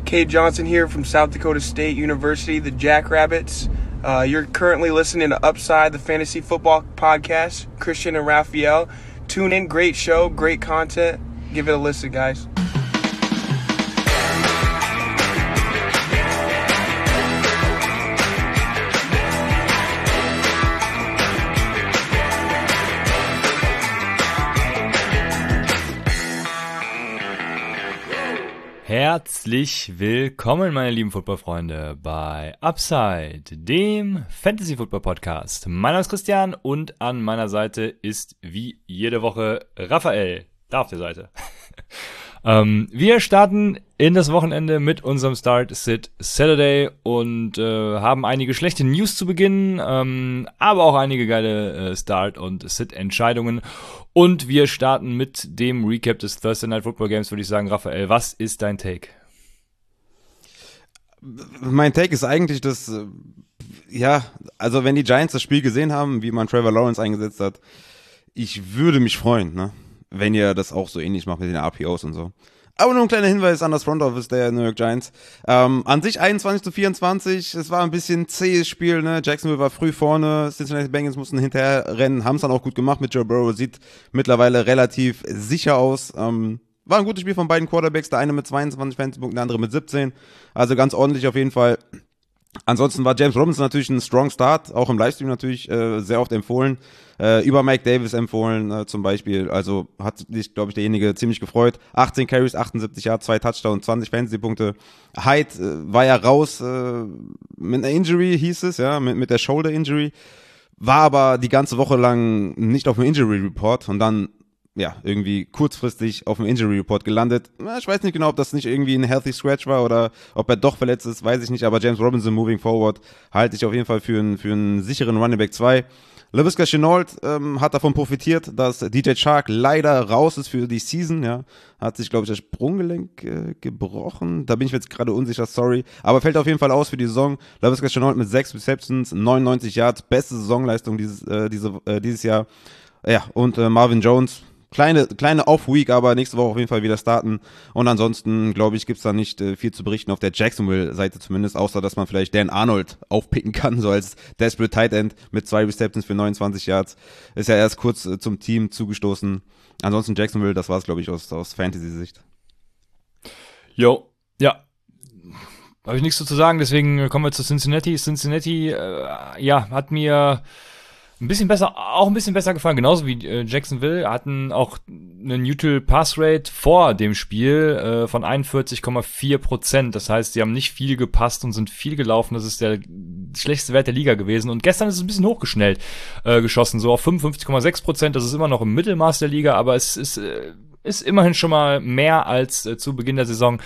Cade Johnson here from South Dakota State University, the Jackrabbits. You're currently listening to Upside, the fantasy football podcast. Christian and Raphael. Tune in, great show, great content. Give it a listen, guys. Herzlich willkommen, meine lieben Footballfreunde, bei Upside, dem Fantasy-Football-Podcast. Mein Name ist Christian und an meiner Seite ist wie jede Woche Raphael. Da auf der Seite. Wir starten in das Wochenende mit unserem Start-Sit Saturday und haben einige schlechte News zu Beginn, aber auch einige geile Start- und Sit-Entscheidungen. Und wir starten mit dem Recap des Thursday Night Football Games, würde ich sagen. Raphael, was ist dein Take? Mein Take ist eigentlich, dass, also wenn die Giants das Spiel gesehen haben, wie man Trevor Lawrence eingesetzt hat, ich würde mich freuen, ne, wenn ihr das auch so ähnlich macht mit den RPOs und so. Aber nur ein kleiner Hinweis an das Front Office der New York Giants. An sich 21-24, es war ein bisschen zähes Spiel, ne? Jacksonville war früh vorne, Cincinnati Bengals mussten hinterher rennen, haben es dann auch gut gemacht mit Joe Burrow, sieht mittlerweile relativ sicher aus. War ein gutes Spiel von beiden Quarterbacks, der eine mit 22 Fantasy-Punkten, der andere mit 17. Also ganz ordentlich auf jeden Fall. Ansonsten war James Robinson natürlich ein strong Start, auch im Livestream natürlich sehr oft empfohlen, über Mike Davis empfohlen zum Beispiel, also hat sich, glaube ich, derjenige ziemlich gefreut. 18 Carries, 78 Yards, 2 Touchdowns, 20 Fantasy-Punkte. Hyde war ja raus mit einer Injury, hieß es, ja, mit der Shoulder-Injury, war aber die ganze Woche lang nicht auf dem Injury-Report und dann irgendwie kurzfristig auf dem Injury Report gelandet. Ich weiß nicht genau, ob das nicht irgendwie ein healthy scratch war oder ob er doch verletzt ist, weiß ich nicht, aber James Robinson moving forward halte ich auf jeden Fall für einen sicheren Running Back 2. Laviska Shenault hat davon profitiert, dass DJ Chark leider raus ist für die Season, ja. Hat sich, glaube ich, das Sprunggelenk gebrochen. Da bin ich mir jetzt gerade unsicher, sorry. Aber fällt auf jeden Fall aus für die Saison. Laviska Shenault mit 6 Receptions, 99 Yards, beste Saisonleistung dieses Jahr. Ja, und Marvin Jones, Kleine Off-Week, aber nächste Woche auf jeden Fall wieder starten. Und ansonsten, glaube ich, gibt's da nicht viel zu berichten auf der Jacksonville-Seite zumindest, außer dass man vielleicht Dan Arnold aufpicken kann, so als Desperate Tight End mit 2 Receptions für 29 Yards. Ist ja erst kurz zum Team zugestoßen. Ansonsten Jacksonville, das war's, glaube ich, aus Fantasy-Sicht. Jo, ja. Habe ich nichts zu sagen, deswegen kommen wir zu Cincinnati. Cincinnati, hat mir ein bisschen besser gefallen, genauso wie Jacksonville, hatten auch eine Neutral Pass Rate vor dem Spiel von 41,4%. Das heißt, sie haben nicht viel gepasst und sind viel gelaufen. Das ist der schlechteste Wert der Liga gewesen. Und gestern ist es ein bisschen hochgeschnellt geschossen, so auf 55,6%. Das ist immer noch im Mittelmaß der Liga, aber es ist immerhin schon mal mehr als zu Beginn der Saison.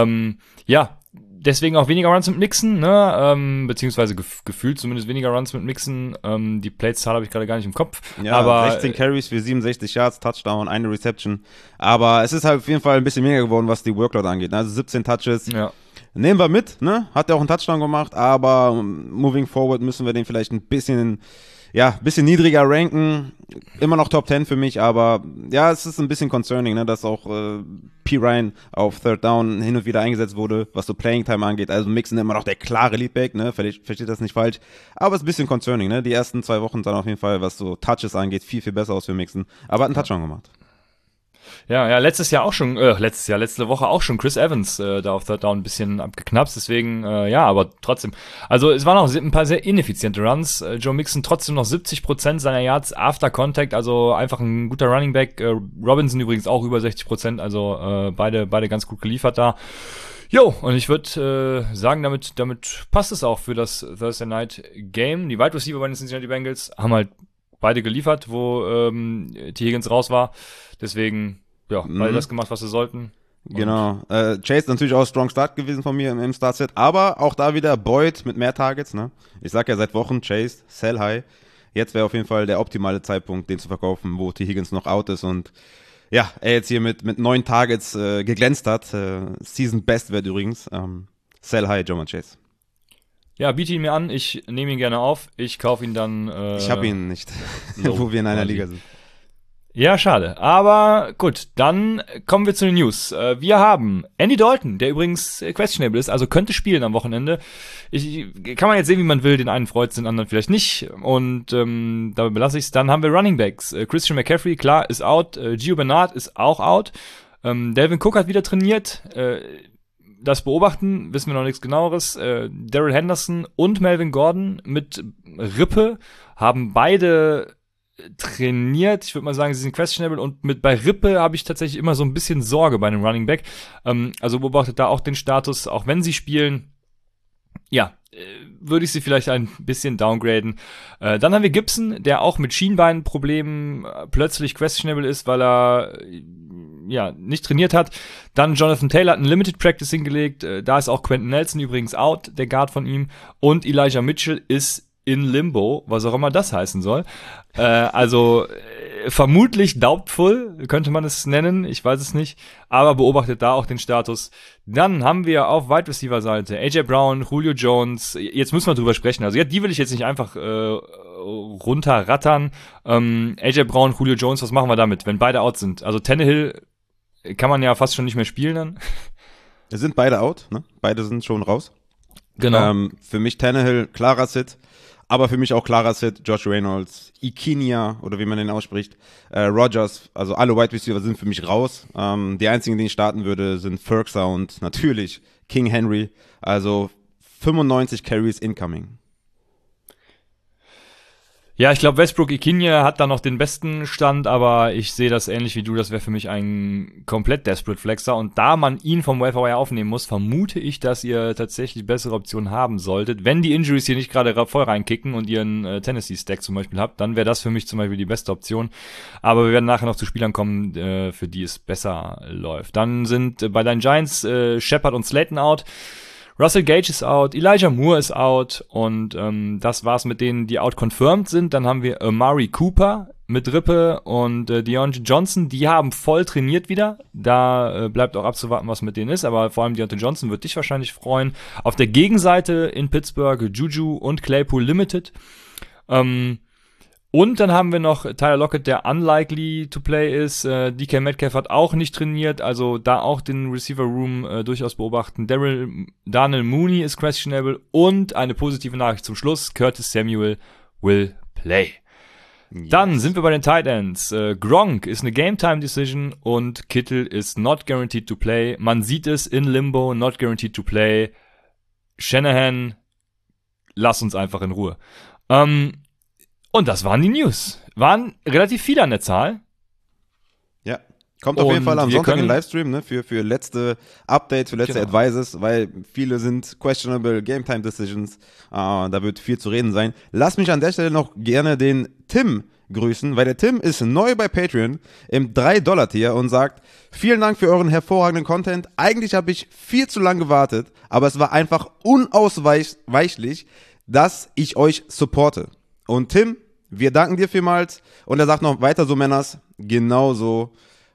Deswegen auch weniger Runs mit Mixon, ne? Beziehungsweise gefühlt zumindest weniger Runs mit Mixon. Die Plates-Zahl habe ich gerade gar nicht im Kopf. Ja, aber 16 Carries für 67 Yards, Touchdown, eine Reception. Aber es ist halt auf jeden Fall ein bisschen weniger geworden, was die Workload angeht. Also 17 Touches. Ja. Nehmen wir mit, ne? Hat er auch einen Touchdown gemacht, aber moving forward müssen wir den vielleicht ein bisschen niedriger ranken. Immer noch Top 10 für mich, aber ja, es ist ein bisschen concerning, ne, dass auch P. Ryan auf Third Down hin und wieder eingesetzt wurde, was so Playing Time angeht. Also Mixon immer noch der klare Leadback, ne, versteht das nicht falsch. Aber es ist ein bisschen concerning, ne. Die ersten 2 Wochen sahen auf jeden Fall, was so Touches angeht, viel, viel besser aus für Mixon. Aber hat einen Touchdown gemacht. Ja, letzte Woche auch schon Chris Evans da auf Third Down ein bisschen abgeknapst, deswegen, aber trotzdem. Also es waren auch ein paar sehr ineffiziente Runs. Joe Mixon trotzdem noch 70% seiner Yards after Contact, also einfach ein guter Running Back. Robinson übrigens auch über 60%, also beide ganz gut geliefert da. Jo, und ich würde sagen, damit passt es auch für das Thursday Night Game. Die Wide Receiver bei den Cincinnati Bengals haben halt beide geliefert, wo T. Higgins raus war. Deswegen, beide das gemacht, was sie sollten. Genau. Chase natürlich auch Strong Start gewesen von mir im Startset, aber auch da wieder Boyd mit mehr Targets, ne? Ich sag ja seit Wochen, Chase, sell high. Jetzt wäre auf jeden Fall der optimale Zeitpunkt, den zu verkaufen, wo T. Higgins noch out ist und er jetzt hier mit 9 Targets geglänzt hat. Season Best Wert übrigens. Sell high, Jamar Chase. Ja, biete ihn mir an, ich nehme ihn gerne auf, ich kaufe ihn dann. Ich habe ihn nicht, wo wir in einer Liga sind. Ja, schade. Aber gut, dann kommen wir zu den News. Wir haben Andy Dalton, der übrigens questionable ist, also könnte spielen am Wochenende. Kann man jetzt sehen, wie man will. Den einen freut es, den anderen vielleicht nicht. Und dabei belasse ich es. Dann haben wir Running Backs. Christian McCaffrey, klar, ist out. Gio Bernard ist auch out. Dalvin Cook hat wieder trainiert. Das beobachten, wissen wir noch nichts Genaueres. Darrell Henderson und Melvin Gordon mit Rippe haben beide trainiert. Ich würde mal sagen, sie sind questionable und bei Rippe habe ich tatsächlich immer so ein bisschen Sorge bei einem Running Back. Also beobachtet da auch den Status, auch wenn sie spielen. Ja, würde ich sie vielleicht ein bisschen downgraden. Dann haben wir Gibson, der auch mit Schienbeinproblemen plötzlich questionable ist, weil er nicht trainiert hat. Dann Jonathan Taylor hat ein Limited Practice hingelegt. Da ist auch Quentin Nelson übrigens out, der Guard von ihm. Und Elijah Mitchell ist in Limbo, was auch immer das heißen soll. Vermutlich doubtful, könnte man es nennen, ich weiß es nicht, aber beobachtet da auch den Status. Dann haben wir auf Wide Receiver Seite AJ Brown, Julio Jones, jetzt müssen wir drüber sprechen, also die will ich jetzt nicht einfach runterrattern. AJ Brown, Julio Jones, was machen wir damit, wenn beide out sind? Also Tannehill kann man ja fast schon nicht mehr spielen dann. Es sind beide out, ne? Beide sind schon raus. Genau. Für mich Tannehill, klarer Sit. Aber für mich auch klarer Sit, Josh Reynolds, Ikinia, oder wie man den ausspricht, Rodgers, also alle Wide Receiver sind für mich raus. Die einzigen, die ich starten würde, sind Ferguson und natürlich King Henry. Also 95 Carries incoming. Ja, ich glaube, Westbrook Ikhine hat da noch den besten Stand, aber ich sehe das ähnlich wie du, das wäre für mich ein komplett Desperate Flexer und da man ihn vom Waiver Wire aufnehmen muss, vermute ich, dass ihr tatsächlich bessere Optionen haben solltet. Wenn die Injuries hier nicht gerade voll reinkicken und ihr einen Tennessee-Stack zum Beispiel habt, dann wäre das für mich zum Beispiel die beste Option, aber wir werden nachher noch zu Spielern kommen, für die es besser läuft. Dann sind bei deinen Giants Shepard und Slayton out. Russell Gage ist out, Elijah Moore ist out und das war's mit denen, die out confirmed sind. Dann haben wir Amari Cooper mit Rippe und Deontay Johnson, die haben voll trainiert wieder. Da bleibt auch abzuwarten, was mit denen ist, aber vor allem Deontay Johnson wird dich wahrscheinlich freuen. Auf der Gegenseite in Pittsburgh Juju und Claypool limited. Und dann haben wir noch Tyler Lockett, der unlikely to play ist. DK Metcalf hat auch nicht trainiert, also da auch den Receiver Room durchaus beobachten. Daniel Mooney ist questionable und eine positive Nachricht zum Schluss. Curtis Samuel will play. Yes. Dann sind wir bei den Tight Ends. Gronk ist eine Game-Time-Decision und Kittle ist not guaranteed to play. Man sieht es in Limbo, not guaranteed to play. Shanahan, lass uns einfach in Ruhe. Und das waren die News. Waren relativ viele an der Zahl. Ja, kommt auf jeden Fall am Sonntag in Livestream, ne, für letzte Updates, für letzte Advices, weil viele sind questionable Game-Time Decisions. Da wird viel zu reden sein. Lass mich an der Stelle noch gerne den Tim grüßen, weil der Tim ist neu bei Patreon im $3-Tier und sagt, vielen Dank für euren hervorragenden Content. Eigentlich habe ich viel zu lange gewartet, aber es war einfach unausweichlich, dass ich euch supporte. Und Tim, wir danken dir vielmals. Und er sagt noch weiter so, Männers, genauso.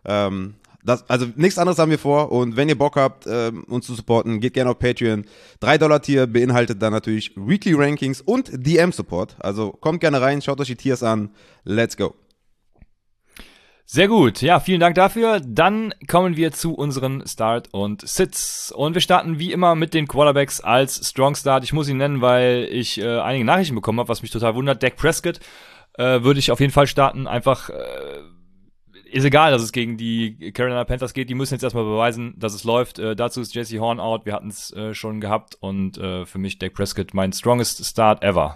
Also nichts anderes haben wir vor. Und wenn ihr Bock habt, uns zu supporten, geht gerne auf Patreon. $3-Tier beinhaltet dann natürlich Weekly Rankings und DM-Support. Also kommt gerne rein, schaut euch die Tiers an. Let's go. Sehr gut, ja, vielen Dank dafür. Dann kommen wir zu unseren Start und Sits. Und wir starten wie immer mit den Quarterbacks als Strong Start. Ich muss ihn nennen, weil ich einige Nachrichten bekommen habe, was mich total wundert. Dak Prescott würde ich auf jeden Fall starten. Einfach, ist egal, dass es gegen die Carolina Panthers geht. Die müssen jetzt erstmal beweisen, dass es läuft. Dazu ist Jesse Horn out. Wir hatten es schon gehabt. Und für mich Dak Prescott mein strongest Start ever.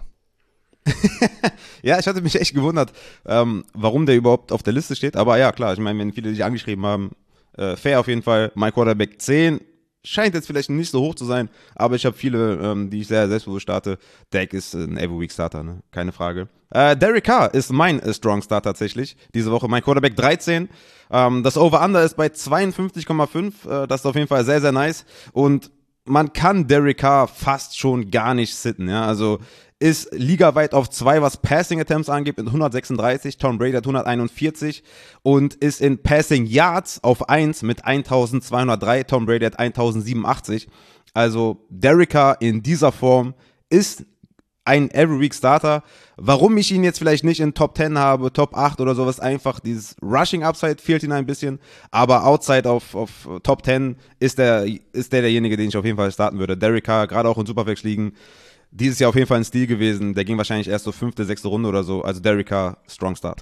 Ja, ich hatte mich echt gewundert, warum der überhaupt auf der Liste steht. Aber ja, klar, ich meine, wenn viele dich angeschrieben haben, fair auf jeden Fall. Mein Quarterback 10 scheint jetzt vielleicht nicht so hoch zu sein, aber ich habe viele, die ich sehr selbstbewusst starte. Dak ist ein Every-Week-Starter, ne? Keine Frage. Derek Carr ist mein Strong Start tatsächlich diese Woche. Mein Quarterback 13. Das Over-Under ist bei 52,5. Das ist auf jeden Fall sehr, sehr nice. Und man kann Derek Carr fast schon gar nicht sitten, ja, also ist ligaweit auf 2, was Passing Attempts angeht, mit 136, Tom Brady hat 141 und ist in Passing Yards auf 1 mit 1203, Tom Brady hat 1087. Also Derek Carr in dieser Form ist ein Every-Week-Starter. Warum ich ihn jetzt vielleicht nicht in Top 10 habe, Top 8 oder sowas, einfach dieses Rushing-Upside fehlt ihm ein bisschen, aber outside auf Top 10 ist derjenige, den ich auf jeden Fall starten würde. Derek Carr, gerade auch in Superflex-Ligen, dieses Jahr auf jeden Fall ein Stil gewesen, der ging wahrscheinlich erst so 5., 6. Runde oder so, also Derek Carr, Strong Start.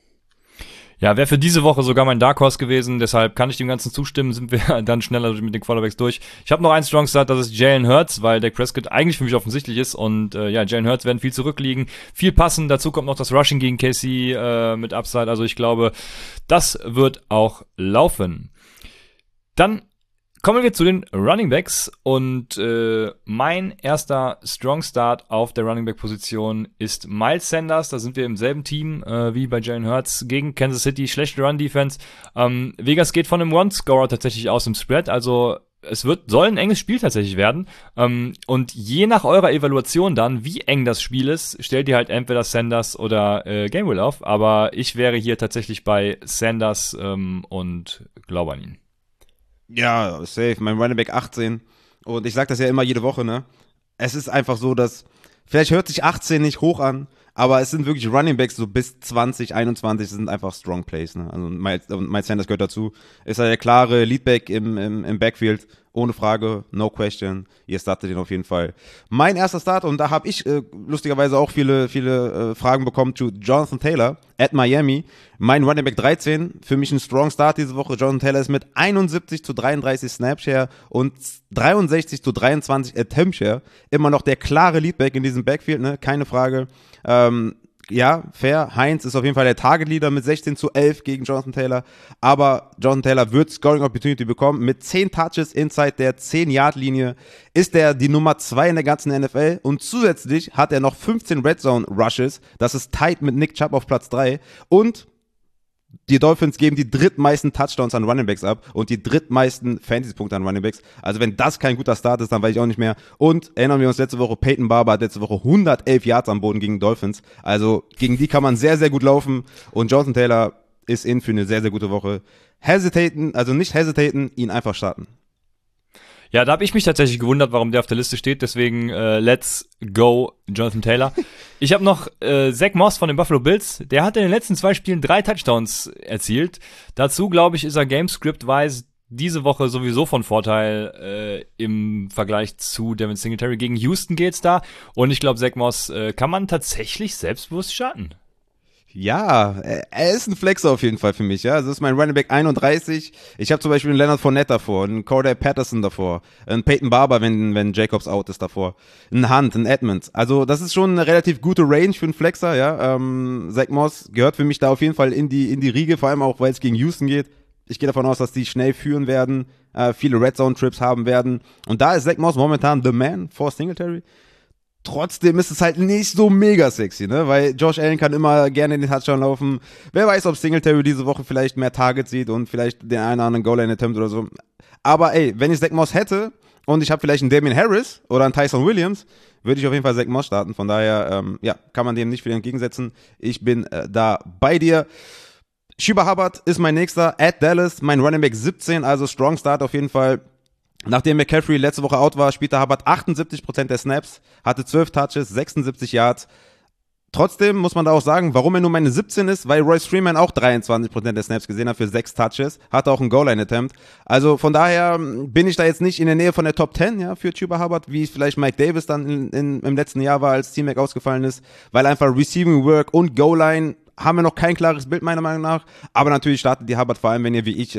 Ja, wäre für diese Woche sogar mein Dark Horse gewesen, deshalb kann ich dem Ganzen zustimmen, sind wir dann schneller mit den Quarterbacks durch. Ich habe noch einen Strong Start, das ist Jalen Hurts, weil Dak Prescott eigentlich für mich offensichtlich ist und Jalen Hurts werden viel zurückliegen, viel passen, dazu kommt noch das Rushing gegen KC mit Upside, also ich glaube, das wird auch laufen. Dann kommen wir zu den Running Backs und mein erster Strong Start auf der Running Back Position ist Miles Sanders. Da sind wir im selben Team wie bei Jalen Hurts gegen Kansas City. Schlechte Run Defense. Vegas geht von einem One-Scorer tatsächlich aus im Spread. Also es soll ein enges Spiel tatsächlich werden. Und je nach eurer Evaluation dann, wie eng das Spiel ist, stellt ihr halt entweder Sanders oder Gainwell auf. Aber ich wäre hier tatsächlich bei Sanders und glaube an ihn. Ja, safe, mein Running Back 18 und ich sag das ja immer jede Woche, ne? Es ist einfach so, dass, vielleicht hört sich 18 nicht hoch an, aber es sind wirklich Running Backs so bis 20, 21 sind einfach Strong Plays, ne? Also Miles Sanders gehört dazu. Ist er der klare Leadback im Backfield, ohne Frage, no question. Ihr startet ihn auf jeden Fall. Mein erster Start, und da habe ich lustigerweise auch viele Fragen bekommen zu Jonathan Taylor at Miami. Mein Running Back 13, für mich ein Strong Start diese Woche. Jonathan Taylor ist mit 71:33 Snapshare und 63:23 Attempt Share immer noch der klare Leadback in diesem Backfield, ne? Keine Frage. Ja, fair. Heinz ist auf jeden Fall der Target-Leader mit 16:11 gegen Jonathan Taylor. Aber Jonathan Taylor wird Scoring Opportunity bekommen. Mit 10 Touches inside der 10-Yard-Linie ist er die Nummer 2 in der ganzen NFL. Und zusätzlich hat er noch 15 Red Zone Rushes. Das ist tight mit Nick Chubb auf Platz 3. Und die Dolphins geben die drittmeisten Touchdowns an Runningbacks ab und die drittmeisten Fantasy-Punkte an Runningbacks. Also wenn das kein guter Start ist, dann weiß ich auch nicht mehr. Und erinnern wir uns letzte Woche, Peyton Barber hat letzte Woche 111 Yards am Boden gegen Dolphins. Also gegen die kann man sehr, sehr gut laufen. Und Jonathan Taylor ist in für eine sehr, sehr gute Woche. Nicht hesitaten, ihn einfach starten. Ja, da habe ich mich tatsächlich gewundert, warum der auf der Liste steht. Deswegen let's go, Jonathan Taylor. Ich habe noch Zach Moss von den Buffalo Bills. Der hat in den letzten 2 Spielen 3 Touchdowns erzielt. Dazu, glaube ich, ist er Gamescript-wise diese Woche sowieso von Vorteil im Vergleich zu Devin Singletary. Gegen Houston geht's da. Und ich glaube, Zach Moss kann man tatsächlich selbstbewusst starten. Ja, er ist ein Flexer auf jeden Fall für mich, ja. Das ist mein Running Back 31. Ich habe zum Beispiel einen Leonard Fournette davor, einen Cordell Patterson davor, einen Peyton Barber, wenn Jacobs out ist davor, einen Hunt, einen Edmonds. Also das ist schon eine relativ gute Range für einen Flexer, ja. Zach Moss gehört für mich da auf jeden Fall in die Riege, vor allem auch, weil es gegen Houston geht. Ich gehe davon aus, dass die schnell führen werden, viele Red Zone Trips haben werden. Und da ist Zach Moss momentan the man for Singletary. Trotzdem ist es halt nicht so mega sexy, ne? Weil Josh Allen kann immer gerne in den Touchdown laufen. Wer weiß, ob Singletary diese Woche vielleicht mehr Targets sieht und vielleicht den einen oder anderen Goal-Line-Attempt oder so. Aber ey, wenn ich Zach Moss hätte und ich habe vielleicht einen Damien Harris oder einen Tyson Williams, würde ich auf jeden Fall Zach Moss starten. Von daher, kann man dem nicht viel entgegensetzen. Ich bin da bei dir. Chuba Hubbard ist mein nächster at Dallas, mein Running Back 17, also Strong Start auf jeden Fall. Nachdem McCaffrey letzte Woche out war, spielte Hubbard 78% der Snaps, hatte 12 Touches, 76 Yards. Trotzdem muss man da auch sagen, warum er nur meine 17 ist, weil Royce Freeman auch 23% der Snaps gesehen hat für 6 Touches, hatte auch einen Goal-Line-Attempt. Also von daher bin ich da jetzt nicht in der Nähe von der Top 10, ja, für Chuba Hubbard, wie es vielleicht Mike Davis dann im letzten Jahr war, als T-Mac ausgefallen ist, weil einfach Receiving Work und Goal-Line haben wir noch kein klares Bild, meiner Meinung nach. Aber natürlich startet die Hubbard, vor allem wenn ihr wie ich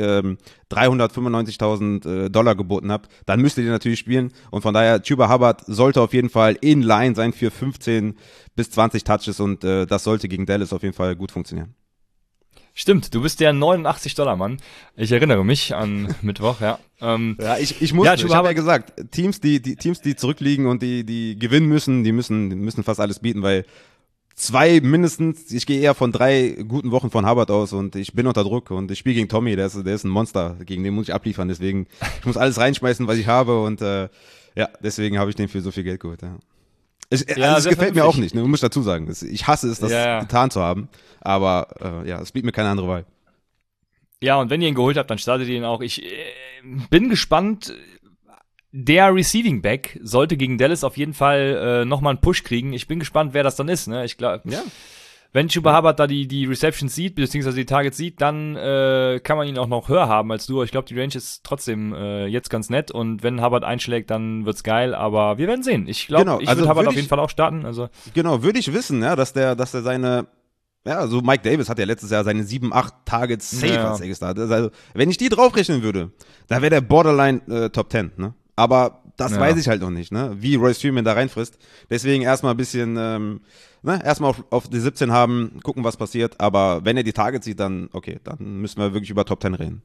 $395.000 geboten habt, dann müsst ihr die natürlich spielen. Und von daher, Chuba Hubbard sollte auf jeden Fall in Line sein für 15 bis 20 Touches und das sollte gegen Dallas auf jeden Fall gut funktionieren. Stimmt, du bist der $89-Mann. Ich erinnere mich an Mittwoch, ja. Ich habe ja gesagt, Teams, die zurückliegen und die gewinnen müssen, die müssen fast alles bieten, weil 2 mindestens, ich gehe eher von 3 guten Wochen von Hubbard aus und ich bin unter Druck und ich spiele gegen Tommy, der ist ein Monster, gegen den muss ich abliefern, deswegen, ich muss alles reinschmeißen, was ich habe und deswegen habe ich den für so viel Geld geholt, ja. Es gefällt mir auch nicht, ne, muss ich dazu sagen, ich hasse es, das getan zu haben, aber es bietet mir keine andere Wahl. Ja, und wenn ihr ihn geholt habt, dann startet ihr ihn auch. Ich bin gespannt. der Receiving Back sollte gegen Dallas auf jeden Fall nochmal einen Push kriegen. Ich bin gespannt, wer das dann ist. Ne? Ich glaube, wenn Chuba Hubbard da die Receptions sieht, beziehungsweise die Targets sieht, dann kann man ihn auch noch höher haben als du. Ich glaube, die Range ist trotzdem jetzt ganz nett und wenn Hubbard einschlägt, dann wird's geil, aber wir werden sehen. Ich glaube, ich würde Hubbard auf jeden Fall auch starten. Also. Genau, würde ich wissen, ja, dass der seine, ja, so Mike Davis hat ja letztes Jahr seine 7, 8 Targets safe als gestartet. Also, wenn ich die draufrechnen würde, dann wäre der Borderline Top 10, ne? Aber das weiß ich halt noch nicht, ne? Wie Royce Freeman da reinfrisst. Deswegen erstmal ein bisschen, erstmal auf die 17 haben, gucken, was passiert. Aber wenn er die Targets sieht, dann, okay, dann müssen wir wirklich über Top 10 reden.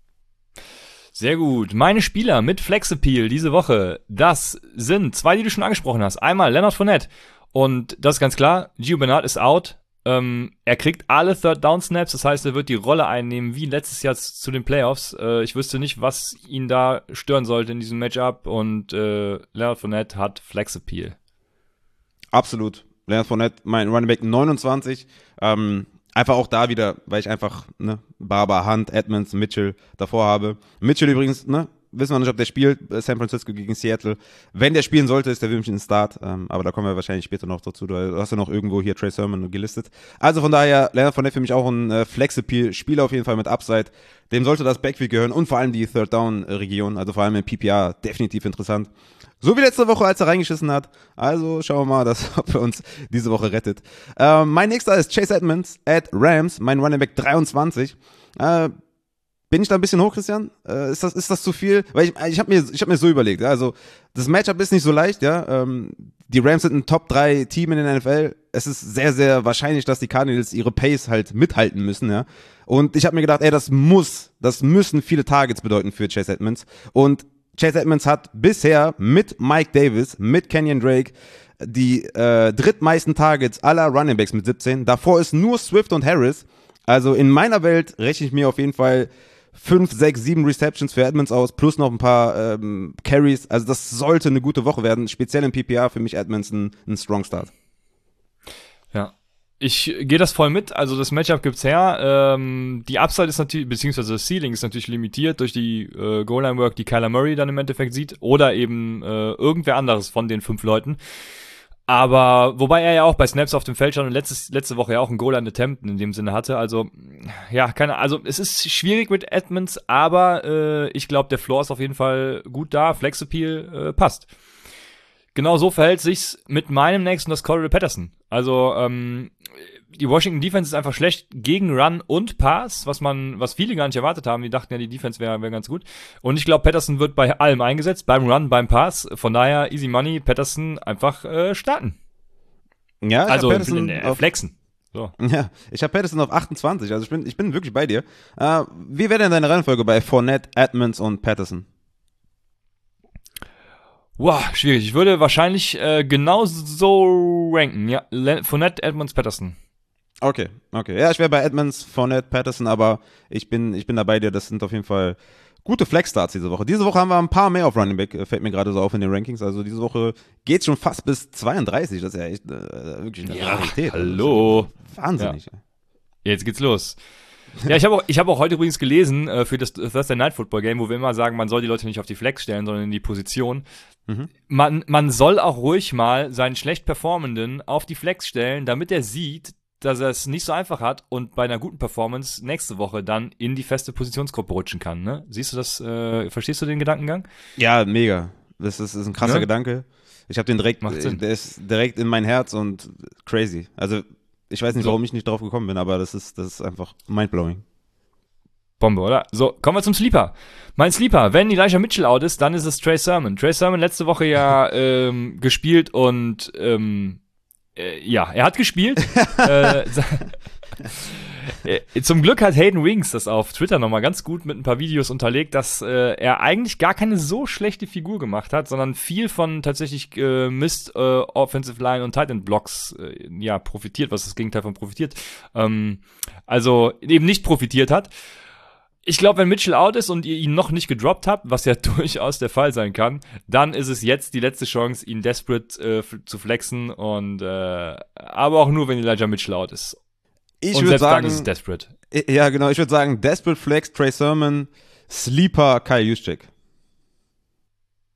Sehr gut. Meine Spieler mit Flex Appeal diese Woche, das sind 2, die du schon angesprochen hast. Einmal Leonard Fournette. Und das ist ganz klar, Gio Bernard ist out. Er kriegt alle Third-Down-Snaps, das heißt, er wird die Rolle einnehmen, wie letztes Jahr zu den Playoffs. Ich wüsste nicht, was ihn da stören sollte in diesem Matchup und Leonard Fournette hat Flex-Appeal. Absolut. Leonard Fournette, mein Running Back 29. Einfach auch da wieder, weil ich einfach Barber, Hunt, Edmonds, Mitchell davor habe. Mitchell übrigens, wissen wir nicht, ob der spielt, San Francisco gegen Seattle. Wenn der spielen sollte, ist der wirklich ein Start. Aber da kommen wir wahrscheinlich später noch dazu. Du hast ja noch irgendwo hier Trey Sermon gelistet. Also von daher, Leonard Fournette für mich auch ein Flex-Appeal-Spieler auf jeden Fall mit Upside. Dem sollte das Backfield gehören und vor allem die Third-Down-Region, also vor allem im PPR, definitiv interessant. So wie letzte Woche, als er reingeschissen hat. Also schauen wir mal, ob er uns diese Woche rettet. Mein nächster ist Chase Edmonds at Rams, mein Running Back 23. Bin ich da ein bisschen hoch, Christian? Ist das zu viel? Weil ich hab mir so überlegt, ja, also das Matchup ist nicht so leicht, ja. Die Rams sind ein Top 3 Team in der NFL. Es ist sehr, sehr wahrscheinlich, dass die Cardinals ihre Pace halt mithalten müssen, ja. Und ich habe mir gedacht, das müssen viele Targets bedeuten für Chase Edmonds. Und Chase Edmonds hat bisher mit Mike Davis, mit Kenyon Drake die drittmeisten Targets aller Running Backs mit 17. Davor ist nur Swift und Harris. Also in meiner Welt rechne ich mir auf jeden Fall 5, 6, 7 Receptions für Edmonds aus, plus noch ein paar Carries. Also das sollte eine gute Woche werden. Speziell im PPR für mich Edmonds ein Strong Start. Ja. Ich gehe das voll mit, also das Matchup gibt's her. Die Upside ist natürlich, beziehungsweise das Ceiling ist natürlich limitiert durch die Goal-Line-Work, die Kyler Murray dann im Endeffekt sieht, oder eben irgendwer anderes von den 5 Leuten. Aber, wobei er ja auch bei Snaps auf dem Feld stand und letzte Woche ja auch ein Goal-Line-Attempt in dem Sinne hatte, also, ja, also es ist schwierig mit Edmonds, aber ich glaube, der Floor ist auf jeden Fall gut da, Flex-Appeal passt. Genau so verhält sich's mit meinem nächsten, das Cordarrelle Patterson. Also, die Washington Defense ist einfach schlecht gegen Run und Pass, was viele gar nicht erwartet haben. Die dachten ja, die Defense wäre ganz gut. Und ich glaube, Patterson wird bei allem eingesetzt, beim Run, beim Pass. Von daher, easy money, Patterson einfach starten. Ja, also flexen. So. Ja, ich habe Patterson auf 28, also ich bin wirklich bei dir. Wie wäre denn deine Reihenfolge bei Fournette, Edmonds und Patterson? Wow, schwierig. Ich würde wahrscheinlich genau so ranken. Ja, Fournette, Edmonds, Patterson. Okay. Ja, ich wäre bei Edmonds, Fournette, Patterson, aber ich bin da bei dir. Das sind auf jeden Fall gute Flex-Starts diese Woche. Diese Woche haben wir ein paar mehr auf Running Back, fällt mir gerade so auf in den Rankings. Also diese Woche geht's schon fast bis 32. Das ist ja echt wirklich eine Rarität. Hallo. Wahnsinnig. Ja. Jetzt geht's los. Ja, ich habe auch heute übrigens gelesen für das Thursday Night Football Game, wo wir immer sagen, man soll die Leute nicht auf die Flex stellen, sondern in die Position. Mhm. Man soll auch ruhig mal seinen schlecht Performenden auf die Flex stellen, damit er sieht, dass er es nicht so einfach hat und bei einer guten Performance nächste Woche dann in die feste Positionsgruppe rutschen kann. Ne? Siehst du das, verstehst du den Gedankengang? Ja, mega. Das ist ein krasser Gedanke. Ich habe den direkt, der ist direkt in mein Herz und crazy. Also ich weiß nicht, warum ich nicht drauf gekommen bin, aber das ist einfach mindblowing. Bombe, oder? So, kommen wir zum Sleeper. Mein Sleeper, wenn Elijah Mitchell out ist, dann ist es Trey Sermon. Trey Sermon letzte Woche ja gespielt und ja, er hat gespielt. Zum Glück hat Hayden Wings das auf Twitter nochmal ganz gut mit ein paar Videos unterlegt, dass er eigentlich gar keine so schlechte Figur gemacht hat, sondern viel von tatsächlich Mist Offensive Line und Tight End Blocks ja profitiert, was das Gegenteil von profitiert. Also eben nicht profitiert hat. Ich glaube, wenn Mitchell out ist und ihr ihn noch nicht gedroppt habt, was ja durchaus der Fall sein kann, dann ist es jetzt die letzte Chance, ihn desperate zu flexen und aber auch nur, wenn Elijah Mitchell out ist. Ich würde sagen, dann ist es desperate. Ja, genau. Ich würde sagen, desperate Flex, Trey Sermon, Sleeper, Kyle Juszczyk.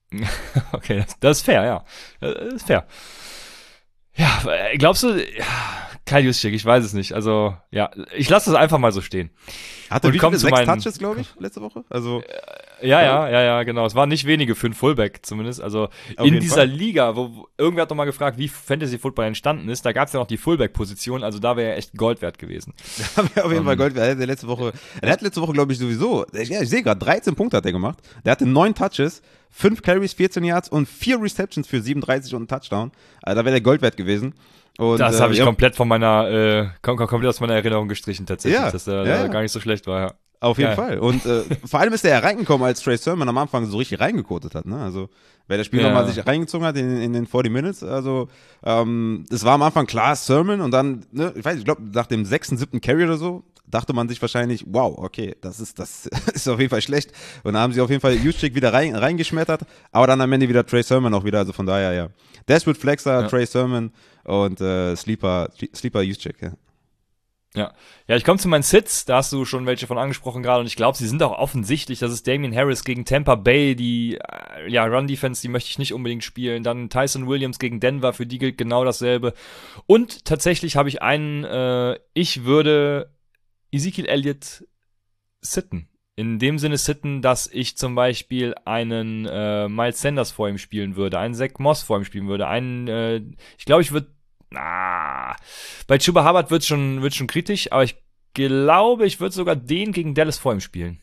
Okay, das ist fair, ja. Das ist fair. Ja, glaubst du, Kyle Juszczyk, ich weiß es nicht. Also, ja, ich lasse das einfach mal so stehen. Hatte Und wie komm viele? zu 6 meinen- Touches, glaube ich, letzte Woche? Also, Ja, genau. Es waren nicht wenige für einen Fullback zumindest. Also Auf in jeden dieser Fall. Liga, wo irgendwer hat doch mal gefragt, wie Fantasy Football entstanden ist, da gab es ja noch die Fullback-Position, also da wäre er echt Gold wert gewesen. haben wir auf jeden Fall Gold. Er hat letzte Woche, glaube ich, sowieso, ich sehe gerade, 13 Punkte hat er gemacht. Der hatte 9 Touches, 5 Carries, 14 Yards und 4 Receptions für 37 und einen Touchdown. Also da wäre der Gold wert gewesen. Und, Das habe ich ja, komplett von meiner, komplett aus meiner Erinnerung gestrichen tatsächlich, Ja, dass er ja, da ja. gar nicht so schlecht war, ja. Auf jeden Geil. Fall. Und vor allem ist er ja reingekommen, als Trey Sermon am Anfang so richtig reingekotet hat. Ne? Also wer das Spiel Ja. nochmal sich reingezogen hat in den 40 Minutes, also es war am Anfang klar Sermon und dann, ne, ich glaube nach dem 6., 7. Carry oder so, dachte man sich wahrscheinlich, wow, okay, das ist auf jeden Fall schlecht. Und dann haben sie auf jeden Fall Juszczyk wieder reingeschmettert, aber dann am Ende wieder Trey Sermon auch wieder, also von daher, ja. Desperate Flexer, Ja. Trey Sermon und Sleeper Juszczyk, ja. Ja, ich komme zu meinen Sits, da hast du schon welche von angesprochen gerade und ich glaube, sie sind auch offensichtlich, das ist Damien Harris gegen Tampa Bay, die Run-Defense, die möchte ich nicht unbedingt spielen, dann Tyson Williams gegen Denver, für die gilt genau dasselbe und tatsächlich habe ich einen, ich würde Ezekiel Elliott sitten. In dem Sinne sitten, dass ich zum Beispiel einen Miles Sanders vor ihm spielen würde, einen Zach Moss vor ihm spielen würde, ich glaube, ich würde bei Chuba Hubbard wird schon kritisch, aber ich glaube, ich würde sogar den gegen Dallas vor ihm spielen.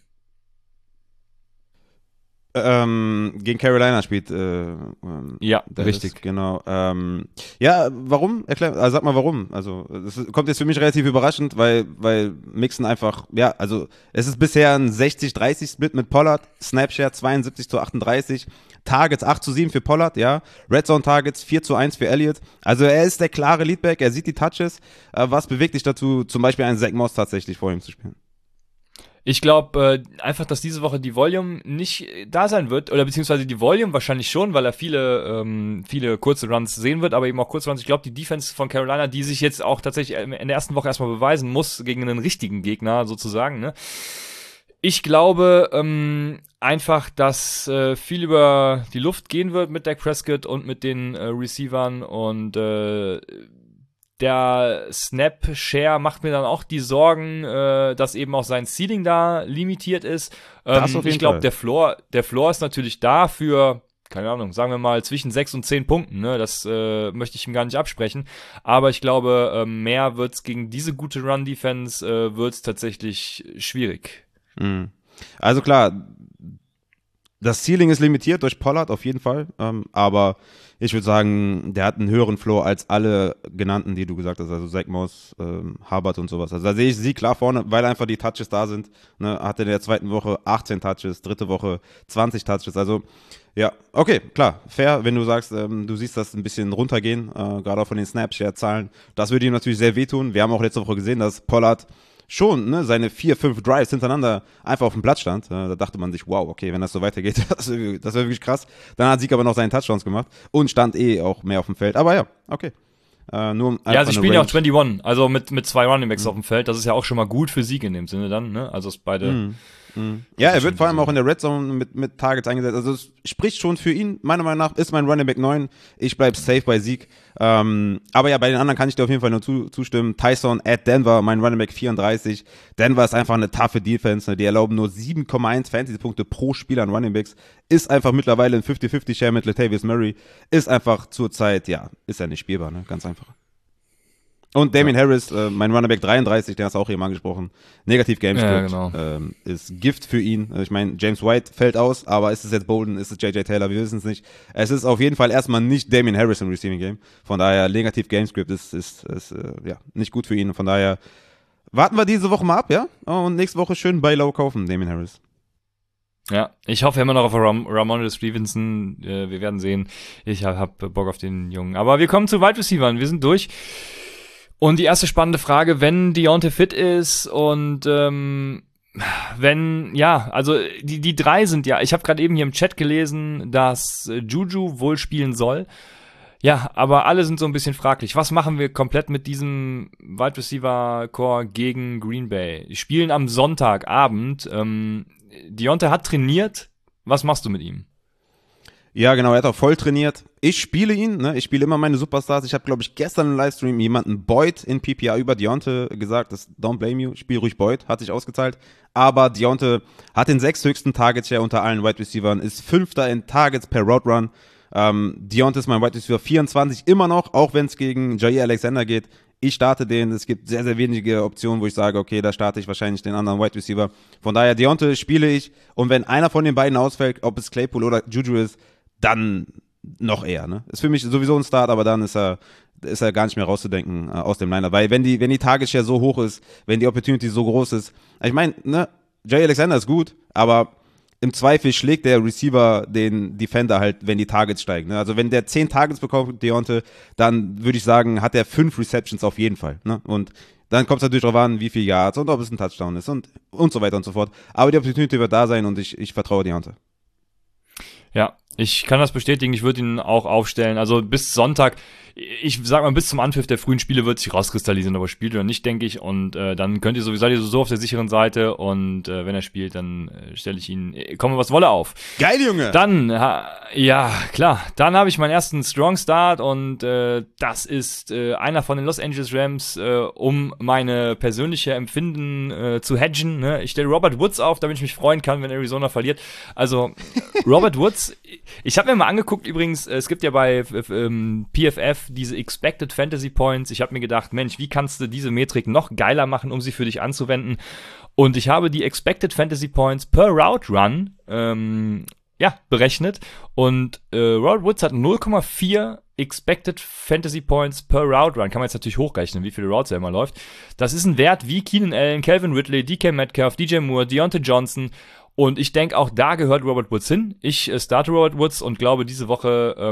Gegen Carolina spielt Ja, Dallas, richtig. Genau. Ja, warum? Sag mal warum. Also das kommt jetzt für mich relativ überraschend, weil Mixon einfach, ja, also es ist bisher ein 60-30-Split mit Pollard, Snapshare 72-38, Targets 8-7 für Pollard, ja, Red Zone Targets 4-1 für Elliott. Also er ist der klare Leadback, er sieht die Touches. Was bewegt dich dazu, zum Beispiel einen Zach Moss tatsächlich vor ihm zu spielen? Ich glaube einfach, dass diese Woche die Volume nicht da sein wird, oder beziehungsweise die Volume wahrscheinlich schon, weil er viele kurze Runs sehen wird, aber eben auch kurze Runs. Ich glaube, die Defense von Carolina, die sich jetzt auch tatsächlich in der ersten Woche erstmal beweisen muss gegen einen richtigen Gegner sozusagen, ne? Ich glaube einfach, dass viel über die Luft gehen wird mit Dak Prescott und mit den Receivern und der Snap-Share macht mir dann auch die Sorgen, dass eben auch sein Ceiling da limitiert ist. Das auf jeden Ich glaube, Fall. der Floor ist natürlich da für, keine Ahnung, sagen wir mal zwischen 6 und 10 Punkten. Ne? Das möchte ich ihm gar nicht absprechen. Aber ich glaube, mehr wird's gegen diese gute Run-Defense, wird's tatsächlich schwierig. Mhm. Also klar, das Ceiling ist limitiert durch Pollard auf jeden Fall, aber ich würde sagen, der hat einen höheren Floor als alle genannten, die du gesagt hast, also Zach Moss, Hubbard und sowas. Also da sehe ich sie klar vorne, weil einfach die Touches da sind. Ne? Hatte in der zweiten Woche 18 Touches, dritte Woche 20 Touches. Also ja, okay, klar, fair, wenn du sagst, du siehst das ein bisschen runtergehen, gerade auch von den Snapshare-Zahlen. Das würde ihm natürlich sehr wehtun. Wir haben auch letzte Woche gesehen, dass Pollard schon, ne, seine 4, 5 Drives hintereinander einfach auf dem Platz stand. Da dachte man sich, wow, okay, wenn das so weitergeht, das wäre wirklich krass. Dann hat Zeke aber noch seinen Touchdowns gemacht und stand auch mehr auf dem Feld. Aber ja, okay. Nur ja, sie spielen ja auch 21, also mit 2 Runningbacks auf dem Feld. Das ist ja auch schon mal gut für Sieg in dem Sinne dann, ne? Also es beide. Ja, er wird vor allem auch in der Red Zone mit Targets eingesetzt. Also es spricht schon für ihn. Meiner Meinung nach ist mein Running Back 9. Ich bleib safe bei Sieg. Aber ja, bei den anderen kann ich dir auf jeden Fall nur zustimmen. Tyson at Denver, mein Running Back 34. Denver ist einfach eine taffe Defense. Ne? Die erlauben nur 7,1 Fantasy-Punkte pro Spiel an Running Backs. Ist einfach mittlerweile ein 50-50-Share mit Latavius Murray. Ist einfach zurzeit, ja, ist ja nicht spielbar, ne? Ganz einfach. Und Damien Harris, mein Running Back 33, den hast du auch eben angesprochen. Negativ Gamescript, Ja, genau. ist Gift für ihn. Ich meine, James White fällt aus, aber ist es jetzt Bolden, ist es JJ Taylor, wir wissen es nicht. Es ist auf jeden Fall erstmal nicht Damien Harris im Receiving Game. Von daher, negativ Gamescript ist ja, nicht gut für ihn. Von daher warten wir diese Woche mal ab, ja? Und nächste Woche schön bei Low kaufen, Damien Harris. Ja, ich hoffe immer noch auf Ramondre Stevenson. Wir werden sehen. Ich hab Bock auf den Jungen. Aber wir kommen zu Wide Receivern. Wir sind durch. Und die erste spannende Frage, wenn Deontay fit ist und wenn, ja, also die 3 sind ja, ich habe gerade eben hier im Chat gelesen, dass Juju wohl spielen soll. Ja, aber alle sind so ein bisschen fraglich. Was machen wir komplett mit diesem Wide Receiver Core gegen Green Bay? Die spielen am Sonntagabend. Deontay hat trainiert. Was machst du mit ihm? Ja, genau, er hat auch voll trainiert. Ich spiele ihn, ne? Ich spiele immer meine Superstars. Ich habe, glaube ich, gestern im Livestream jemanden Boyd in PPR über Deonte gesagt, das don't blame you, spiel ruhig Boyd, hat sich ausgezahlt. Aber Deonte hat den 6. höchsten Target-Share unter allen Wide Receivers, ist 5. in Targets per Route Run. Deonte ist mein Wide Receiver 24 immer noch, auch wenn es gegen Jair Alexander geht. Ich starte den, es gibt sehr, sehr wenige Optionen, wo ich sage, okay, da starte ich wahrscheinlich den anderen Wide Receiver. Von daher, Deonte spiele ich und wenn einer von den beiden ausfällt, ob es Claypool oder Juju ist, dann noch eher, ne? Ist für mich sowieso ein Start, aber dann ist er gar nicht mehr rauszudenken aus dem Liner. Weil wenn die Target Share so hoch ist, wenn die Opportunity so groß ist, ich meine, ne, Jay Alexander ist gut, aber im Zweifel schlägt der Receiver den Defender halt, wenn die Targets steigen. Ne? Also wenn der 10 Targets bekommt, Deonte, dann würde ich sagen, hat er 5 Receptions auf jeden Fall. Ne? Und dann kommt es natürlich darauf an, wie viel Yards und ob es ein Touchdown ist und so weiter und so fort. Aber die Opportunity wird da sein und ich vertraue Deonte. Ja, ich kann das bestätigen, ich würde ihn auch aufstellen. Also bis Sonntag, ich sag mal, bis zum Anpfiff der frühen Spiele wird sich rauskristallisieren, ob er spielt oder nicht, denke ich. Und dann könnt ihr sowieso auf der sicheren Seite und wenn er spielt, dann stelle ich ihn, komme was wolle auf. Geil, Junge! Dann, ja, klar, dann habe ich meinen ersten Strong Start und das ist einer von den Los Angeles Rams, um meine persönliche Empfinden zu hedgen. Ne? Ich stelle Robert Woods auf, damit ich mich freuen kann, wenn Arizona verliert. Also, Robert Woods, ich habe mir mal angeguckt übrigens, es gibt ja bei PFF diese Expected Fantasy Points. Ich habe mir gedacht, Mensch, wie kannst du diese Metrik noch geiler machen, um sie für dich anzuwenden? Und ich habe die Expected Fantasy Points per Route Run berechnet. Und Robert Woods hat 0,4 Expected Fantasy Points per Route Run. Kann man jetzt natürlich hochrechnen, wie viele Routes er immer läuft. Das ist ein Wert wie Keenan Allen, Calvin Ridley, DK Metcalf, DJ Moore, Deontay Johnson. Und ich denke, auch da gehört Robert Woods hin. Ich starte Robert Woods und glaube, diese Woche,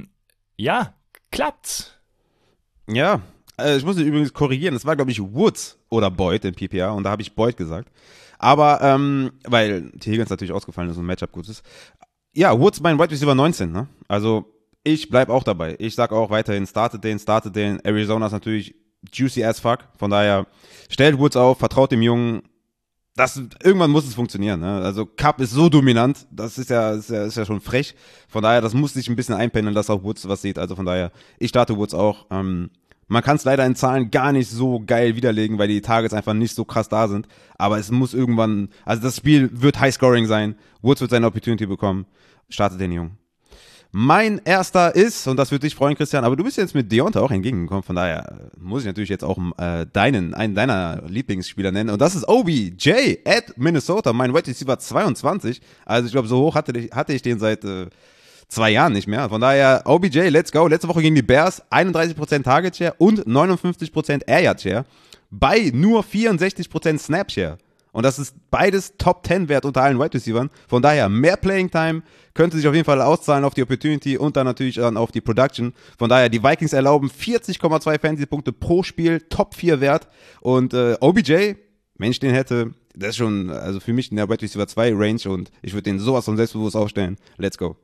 klappt's. Ja, ich muss mich übrigens korrigieren. Es war, glaube ich, Woods oder Boyd in PPR und da habe ich Boyd gesagt. Aber, weil T. Higgins natürlich ausgefallen ist und Matchup gut ist. Ja, Woods mein Wide Receiver 19, ne? Also, ich bleib auch dabei. Ich sag auch weiterhin, startet den. Arizona ist natürlich juicy as fuck. Von daher, stellt Woods auf, vertraut dem Jungen. Irgendwann muss es funktionieren, ne? Also Cup ist so dominant, das ist ja schon frech. Von daher, das muss sich ein bisschen einpendeln, dass auch Woods was sieht. Also von daher, ich starte Woods auch. Man kann es leider in Zahlen gar nicht so geil widerlegen, weil die Targets einfach nicht so krass da sind. Aber es muss irgendwann, also das Spiel wird High-Scoring sein. Woods wird seine Opportunity bekommen. Startet den Jungen. Mein erster ist, und das würde dich freuen, Christian, aber du bist jetzt mit Deonte auch entgegengekommen, von daher muss ich natürlich jetzt auch einen deiner Lieblingsspieler nennen, und das ist OBJ at Minnesota, mein Wide Receiver 22, also ich glaube, so hoch hatte ich den seit 2 Jahren nicht mehr, von daher OBJ, let's go, letzte Woche gegen die Bears, 31% Target Share und 59% Air Yard Share, bei nur 64% Snap Share. Und das ist beides Top 10 Wert unter allen Wide Receivers. Von daher mehr Playing Time, könnte sich auf jeden Fall auszahlen auf die Opportunity und dann natürlich dann auf die Production. Von daher, die Vikings erlauben 40,2 Fantasy-Punkte pro Spiel, Top 4 Wert. Und OBJ, Mensch, den hätte, das ist schon, also für mich in der Wide Receiver 2 Range und ich würde den sowas von selbstbewusst aufstellen. Let's go.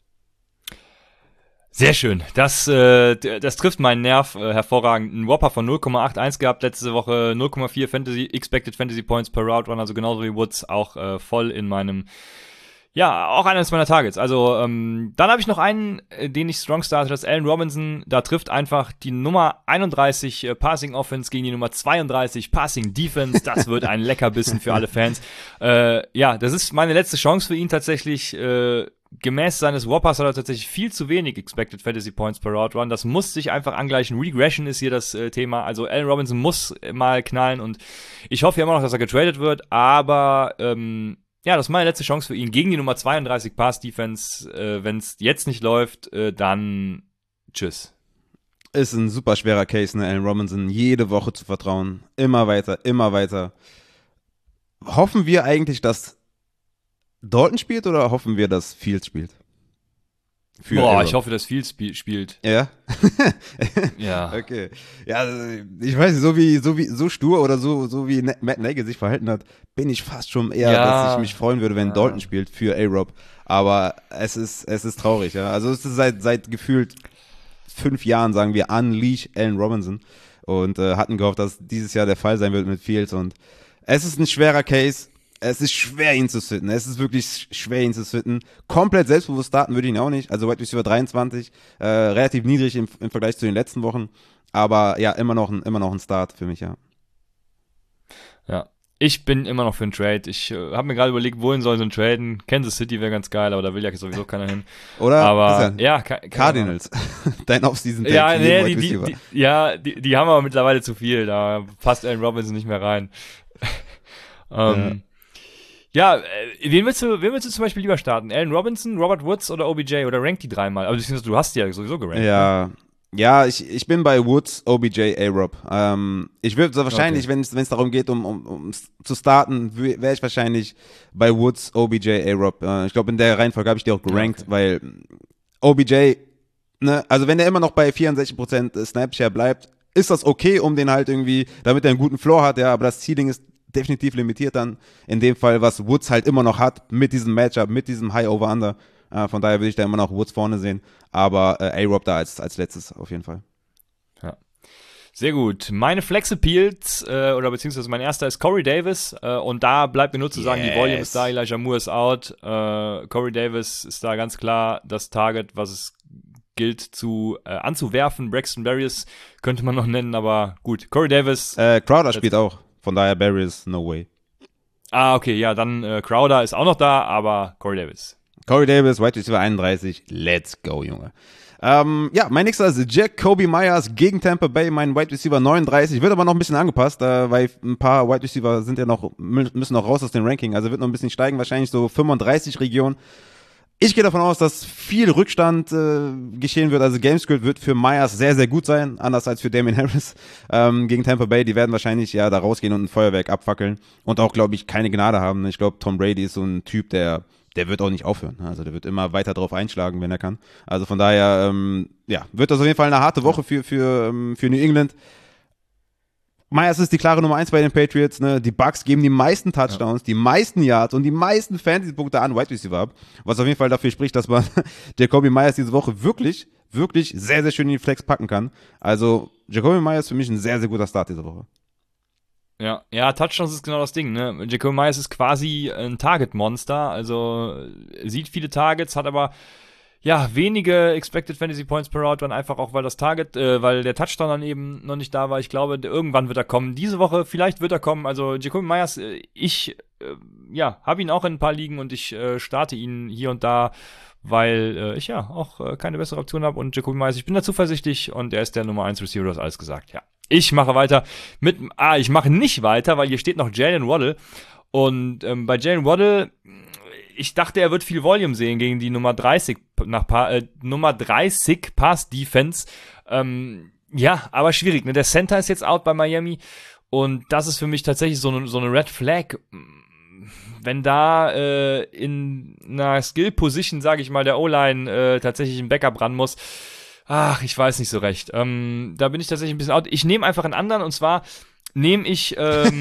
Sehr schön. Das trifft meinen Nerv hervorragend. Ein Whopper von 0,81 gehabt letzte Woche, 0,4 Expected Fantasy Points per Route Run, also genauso wie Woods, auch voll in meinem, ja, auch eines meiner Targets. Also dann habe ich noch einen, den ich strong starte, das ist Allen Robinson. Da trifft einfach die Nummer 31 Passing Offense gegen die Nummer 32 Passing Defense. Das wird ein Leckerbissen für alle Fans. Ja, das ist meine letzte Chance für ihn tatsächlich. Gemäß seines Whoppers hat er tatsächlich viel zu wenig Expected Fantasy Points per Route Run. Das muss sich einfach angleichen. Regression ist hier das Thema. Also Allen Robinson muss mal knallen und ich hoffe ja immer noch, dass er getradet wird. Aber ja, das ist meine letzte Chance für ihn gegen die Nummer 32 Pass Defense. Wenn es jetzt nicht läuft, dann tschüss. Ist ein super schwerer Case, ne, Allen Robinson jede Woche zu vertrauen. Immer weiter, immer weiter. Hoffen wir eigentlich, dass Dalton spielt oder hoffen wir, dass Fields spielt? Ich hoffe, dass Fields spielt. Ja? Ja. Okay. Ja, ich weiß nicht, so stur oder so wie Matt Nagy sich verhalten hat, bin ich fast schon eher, dass ich mich freuen würde, wenn Dalton spielt für A-Rob. Aber es ist traurig, ja. Also es ist seit gefühlt 5 Jahren, sagen wir, Unleash Allen Robinson und hatten gehofft, dass dieses Jahr der Fall sein wird mit Fields und es ist ein schwerer Case. Es ist schwer, ihn zu sitten. Es ist wirklich schwer, ihn zu sitten. Komplett selbstbewusst starten würde ich ihn auch nicht. Also Wide Receiver 23, relativ niedrig im Vergleich zu den letzten Wochen. Aber ja, immer noch ein Start für mich, ja. Ja. Ich bin immer noch für einen Trade. Ich habe mir gerade überlegt, wohin soll so ein traden? Kansas City wäre ganz geil, aber da will ja sowieso keiner hin. Oder? Aber ja, Cardinals. Dein Offseason-Take. Ja, nee, die haben aber mittlerweile zu viel. Da passt Allen Robinson nicht mehr rein. Ja, wen willst du zum Beispiel lieber starten? Allen Robinson, Robert Woods oder OBJ? Oder rank die dreimal? Aber du hast die ja sowieso gerankt. Ja. Ne? Ja, ich bin bei Woods, OBJ, A-Rob. Ich würde so wahrscheinlich, wenn es darum geht, um zu starten, wäre ich wahrscheinlich bei Woods, OBJ, A-Rob. Ich glaube, in der Reihenfolge habe ich die auch gerankt, weil OBJ, ne, also wenn er immer noch bei 64% Snapshare bleibt, ist das okay, um den halt irgendwie, damit er einen guten Floor hat, ja, aber das Ceiling ist definitiv limitiert dann in dem Fall, was Woods halt immer noch hat mit diesem Matchup, mit diesem High-Over-Under. Von daher würde ich da immer noch Woods vorne sehen, aber A-Rob da als letztes auf jeden Fall. Ja. Sehr gut. Meine Flex-Appeals, oder beziehungsweise mein erster ist Corey Davis, und da bleibt mir nur zu sagen, die Volume ist da, Elijah Moore ist out, Corey Davis ist da ganz klar das Target, was es gilt anzuwerfen. Braxton Berrios könnte man noch nennen, aber gut. Corey Davis. Crowder spielt auch, von daher Berrios, no way. Okay, ja, dann Crowder ist auch noch da, aber Corey Davis. Corey Davis, Wide Receiver 31, let's go, Junge. Ja, mein nächster ist Jacoby Myers gegen Tampa Bay, mein Wide Receiver 39, wird aber noch ein bisschen angepasst, weil ein paar Wide Receiver müssen noch raus aus dem Ranking, also wird noch ein bisschen steigen, wahrscheinlich so 35 Region. Ich gehe davon aus, dass viel Rückstand geschehen wird, also Gamescript wird für Myers sehr, sehr gut sein, anders als für Damien Harris gegen Tampa Bay, die werden wahrscheinlich ja da rausgehen und ein Feuerwerk abfackeln und auch, glaube ich, keine Gnade haben. Ich glaube, Tom Brady ist so ein Typ, der wird auch nicht aufhören. Also der wird immer weiter drauf einschlagen, wenn er kann. Also von daher, wird das auf jeden Fall eine harte Woche für New England. Myers ist die klare Nummer 1 bei den Patriots. Ne? Die Bucks geben die meisten Touchdowns, die meisten Yards und die meisten Fantasy-Punkte an Wide Receiver ab. Was auf jeden Fall dafür spricht, dass man Jacoby Myers diese Woche wirklich, wirklich sehr, sehr schön in die Flex packen kann. Also Jacoby Myers für mich ein sehr, sehr guter Start diese Woche. Ja, Touchdowns ist genau das Ding, ne? Jacoby Myers ist quasi ein Target-Monster, also sieht viele Targets, hat aber wenige Expected Fantasy Points per Route, dann einfach auch, weil der Touchdown dann eben noch nicht da war. Ich glaube, irgendwann wird er kommen. Diese Woche, vielleicht wird er kommen. Also Jacoby Myers, ich habe ihn auch in ein paar Ligen und ich starte ihn hier und da, weil ich auch keine bessere Option habe. Und Jacoby Myers, ich bin da zuversichtlich und er ist der Nummer 1 Receiver, du hast alles gesagt, ja. Ich mache weiter ich mache nicht weiter, weil hier steht noch Jalen Waddle. Und bei Jalen Waddle, ich dachte, er wird viel Volume sehen gegen die Nummer 30 Nummer 30 Pass-Defense. Aber schwierig, ne? Der Center ist jetzt out bei Miami und das ist für mich tatsächlich so eine Red Flag. Wenn da in einer Skill-Position, sage ich mal, der O-Line tatsächlich ein Backup ran muss, ich weiß nicht so recht. Da bin ich tatsächlich ein bisschen out. Ich nehme einfach einen anderen und zwar nehme ich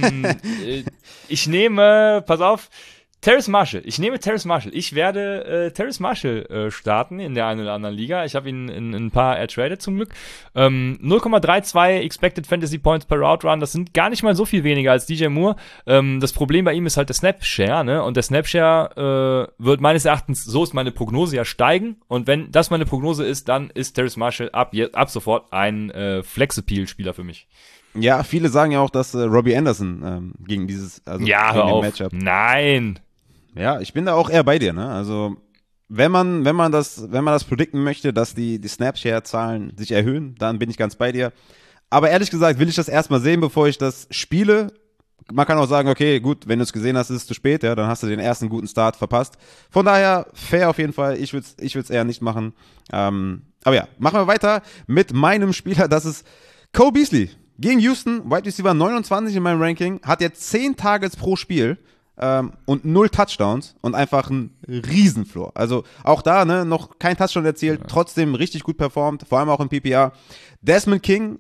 pass auf, Terrace Marshall. Ich nehme Terrace Marshall. Ich werde Terrace Marshall starten in der einen oder anderen Liga. Ich habe ihn in ein paar ertradet zum Glück. 0,32 Expected Fantasy Points per Route Run. Das sind gar nicht mal so viel weniger als DJ Moore. Das Problem bei ihm ist halt der Snapshare, ne? Und der Snapshare wird meines Erachtens, so ist meine Prognose, ja steigen. Und wenn das meine Prognose ist, dann ist Terrace Marshall ab sofort ein Flex-Appeal-Spieler für mich. Ja, viele sagen ja auch, dass Robbie Anderson gegen dieses gegen dem Matchup. Nein. Ja, ich bin da auch eher bei dir, ne? Also, wenn man das predikten möchte, dass die Snapshare-Zahlen sich erhöhen, dann bin ich ganz bei dir. Aber ehrlich gesagt will ich das erstmal sehen, bevor ich das spiele. Man kann auch sagen, okay, gut, wenn du es gesehen hast, ist es zu spät, ja, dann hast du den ersten guten Start verpasst. Von daher, fair auf jeden Fall. Ich würde es eher nicht machen. Aber ja, machen wir weiter mit meinem Spieler, das ist Cole Beasley. Gegen Houston, Wide Receiver 29 in meinem Ranking, hat jetzt 10 Targets pro Spiel und 0 Touchdowns und einfach ein Riesenfloor. Also auch da, ne, noch kein Touchdown erzielt, trotzdem richtig gut performt, vor allem auch im PPR. Desmond King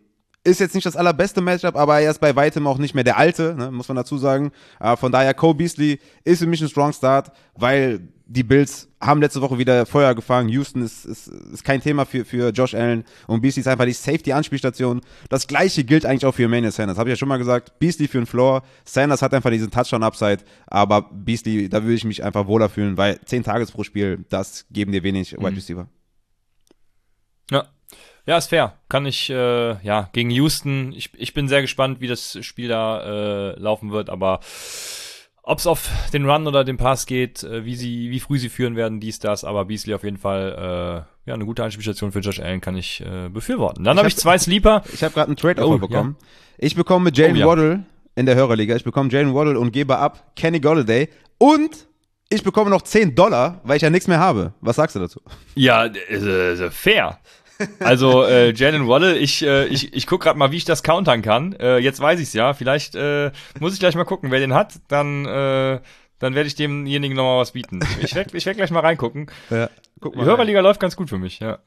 Ist jetzt nicht das allerbeste Matchup, aber er ist bei weitem auch nicht mehr der Alte, ne, muss man dazu sagen. Von daher, Cole Beasley ist für mich ein Strong Start, weil die Bills haben letzte Woche wieder Feuer gefangen. Houston ist kein Thema für Josh Allen und Beasley ist einfach die Safety-Anspielstation. Das Gleiche gilt eigentlich auch für Emmanuel Sanders. Habe ich ja schon mal gesagt, Beasley für den Floor. Sanders hat einfach diesen Touchdown-Upside, aber Beasley, da würde ich mich einfach wohler fühlen, weil 10 Tages pro Spiel, das geben dir wenig Wide Receiver. Ja. Ja, ist fair. Kann ich, gegen Houston, ich bin sehr gespannt, wie das Spiel da laufen wird, aber ob es auf den Run oder den Pass geht, wie früh sie führen werden, das, aber Beasley auf jeden Fall, eine gute Anspielstation für Josh Allen kann ich befürworten. Dann habe ich 2 Sleeper. Ich habe gerade einen Trade-Offer bekommen. Ja. Ich bekomme mit Jalen Waddle in der Hörerliga, ich bekomme Jalen Waddle und gebe ab Kenny Golladay und ich bekomme noch $10, weil ich ja nichts mehr habe. Was sagst du dazu? Ja, fair. Also Jalen Waddle, ich guck gerade mal, wie ich das countern kann. Jetzt weiß ich's ja. Vielleicht muss ich gleich mal gucken, wer den hat. Dann werde ich demjenigen nochmal was bieten. Ich werd gleich mal reingucken. Ja, guck mal. Die Hörerliga läuft ganz gut für mich. Ja.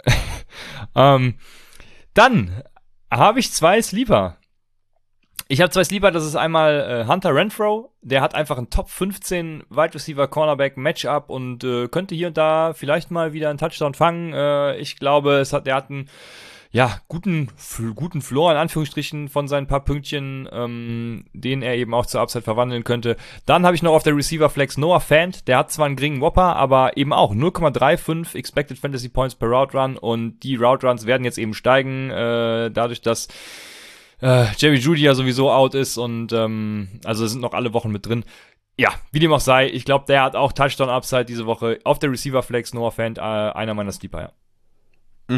Dann habe ich 2 Sleeper. Ich habe 2 Sleeper, das ist einmal Hunter Renfrow, der hat einfach ein Top 15 Wide Receiver Cornerback Matchup und könnte hier und da vielleicht mal wieder einen Touchdown fangen. Ich glaube, der hat einen guten Floor in Anführungsstrichen von seinen paar Pünktchen, den er eben auch zur Upside verwandeln könnte. Dann habe ich noch auf der Receiver Flex Noah Fant, der hat zwar einen geringen Whopper, aber eben auch 0,35 Expected Fantasy Points per Route Run und die Route Runs werden jetzt eben steigen, dadurch, dass Jerry Jeudy ja sowieso out ist und also sind noch alle Wochen mit drin. Ja, wie dem auch sei, ich glaube, der hat auch Touchdown-Upside diese Woche auf der Receiver-Flex, Noah Fant, einer meiner Sleeper, ja.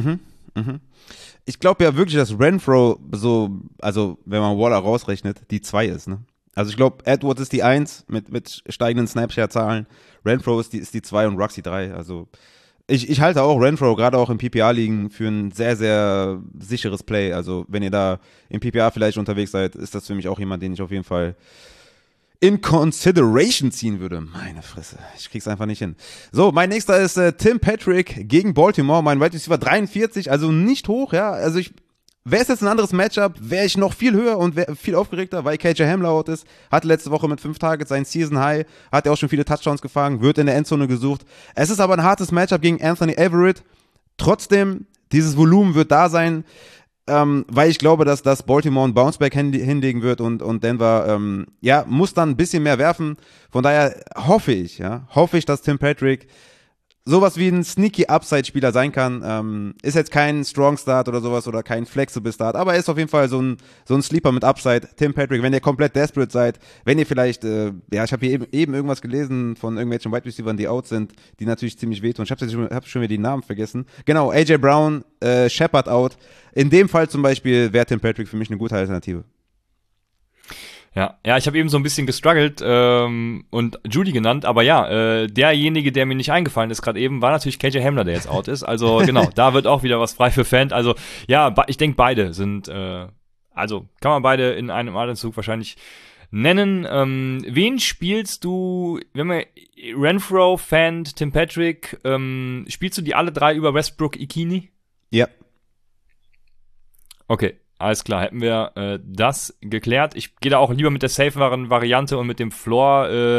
Ich glaube ja wirklich, dass Renfrow also wenn man Waller rausrechnet, die 2 ist, ne? Also ich glaube, Edwards ist die 1 mit steigenden Snapshare-Zahlen, Renfrow ist die 2 und Rux die 3, also Ich halte auch Renfrow, gerade auch im PPR-Ligen, für ein sehr, sehr sicheres Play. Also wenn ihr da im PPR vielleicht unterwegs seid, ist das für mich auch jemand, den ich auf jeden Fall in Consideration ziehen würde. Meine Fresse, ich krieg's einfach nicht hin. So, mein nächster ist Tim Patrick gegen Baltimore, mein Wide Receiver 43, also nicht hoch, ja. Also wäre es jetzt ein anderes Matchup, wäre ich noch viel höher und viel aufgeregter, weil KJ Hamler out ist. Hatte letzte Woche mit 5 Targets sein Season High, hat er auch schon viele Touchdowns gefangen, wird in der Endzone gesucht. Es ist aber ein hartes Matchup gegen Anthony Everett. Trotzdem, dieses Volumen wird da sein, weil ich glaube, dass das Baltimore ein Bounceback hinlegen wird und Denver, muss dann ein bisschen mehr werfen. Von daher hoffe ich, dass Tim Patrick sowas wie ein sneaky Upside-Spieler sein kann. Ist jetzt kein Strong Start oder sowas oder kein Flexible Start, aber er ist auf jeden Fall so ein Sleeper mit Upside. Tim Patrick, wenn ihr komplett desperate seid, wenn ihr vielleicht, ich habe hier eben irgendwas gelesen von irgendwelchen Wide Receivers, die out sind, die natürlich ziemlich wehtun. Ich hab schon wieder die Namen vergessen. Genau, AJ Brown, Shepard out. In dem Fall zum Beispiel wäre Tim Patrick für mich eine gute Alternative. Ja, ich habe eben so ein bisschen gestruggelt und Judy genannt, aber derjenige, der mir nicht eingefallen ist gerade eben, war natürlich KJ Hamler, der jetzt out ist. Also genau, da wird auch wieder was frei für Fan. Also ja, ich denke, beide sind, also kann man beide in einem Atemzug wahrscheinlich nennen. Wen spielst du, wenn wir Renfrow, Fant, Tim Patrick, spielst du die alle 3 über Westbrook Ikini? Ja. Okay. Alles klar, hätten wir das geklärt. Ich gehe da auch lieber mit der saferen Variante und mit dem Floor,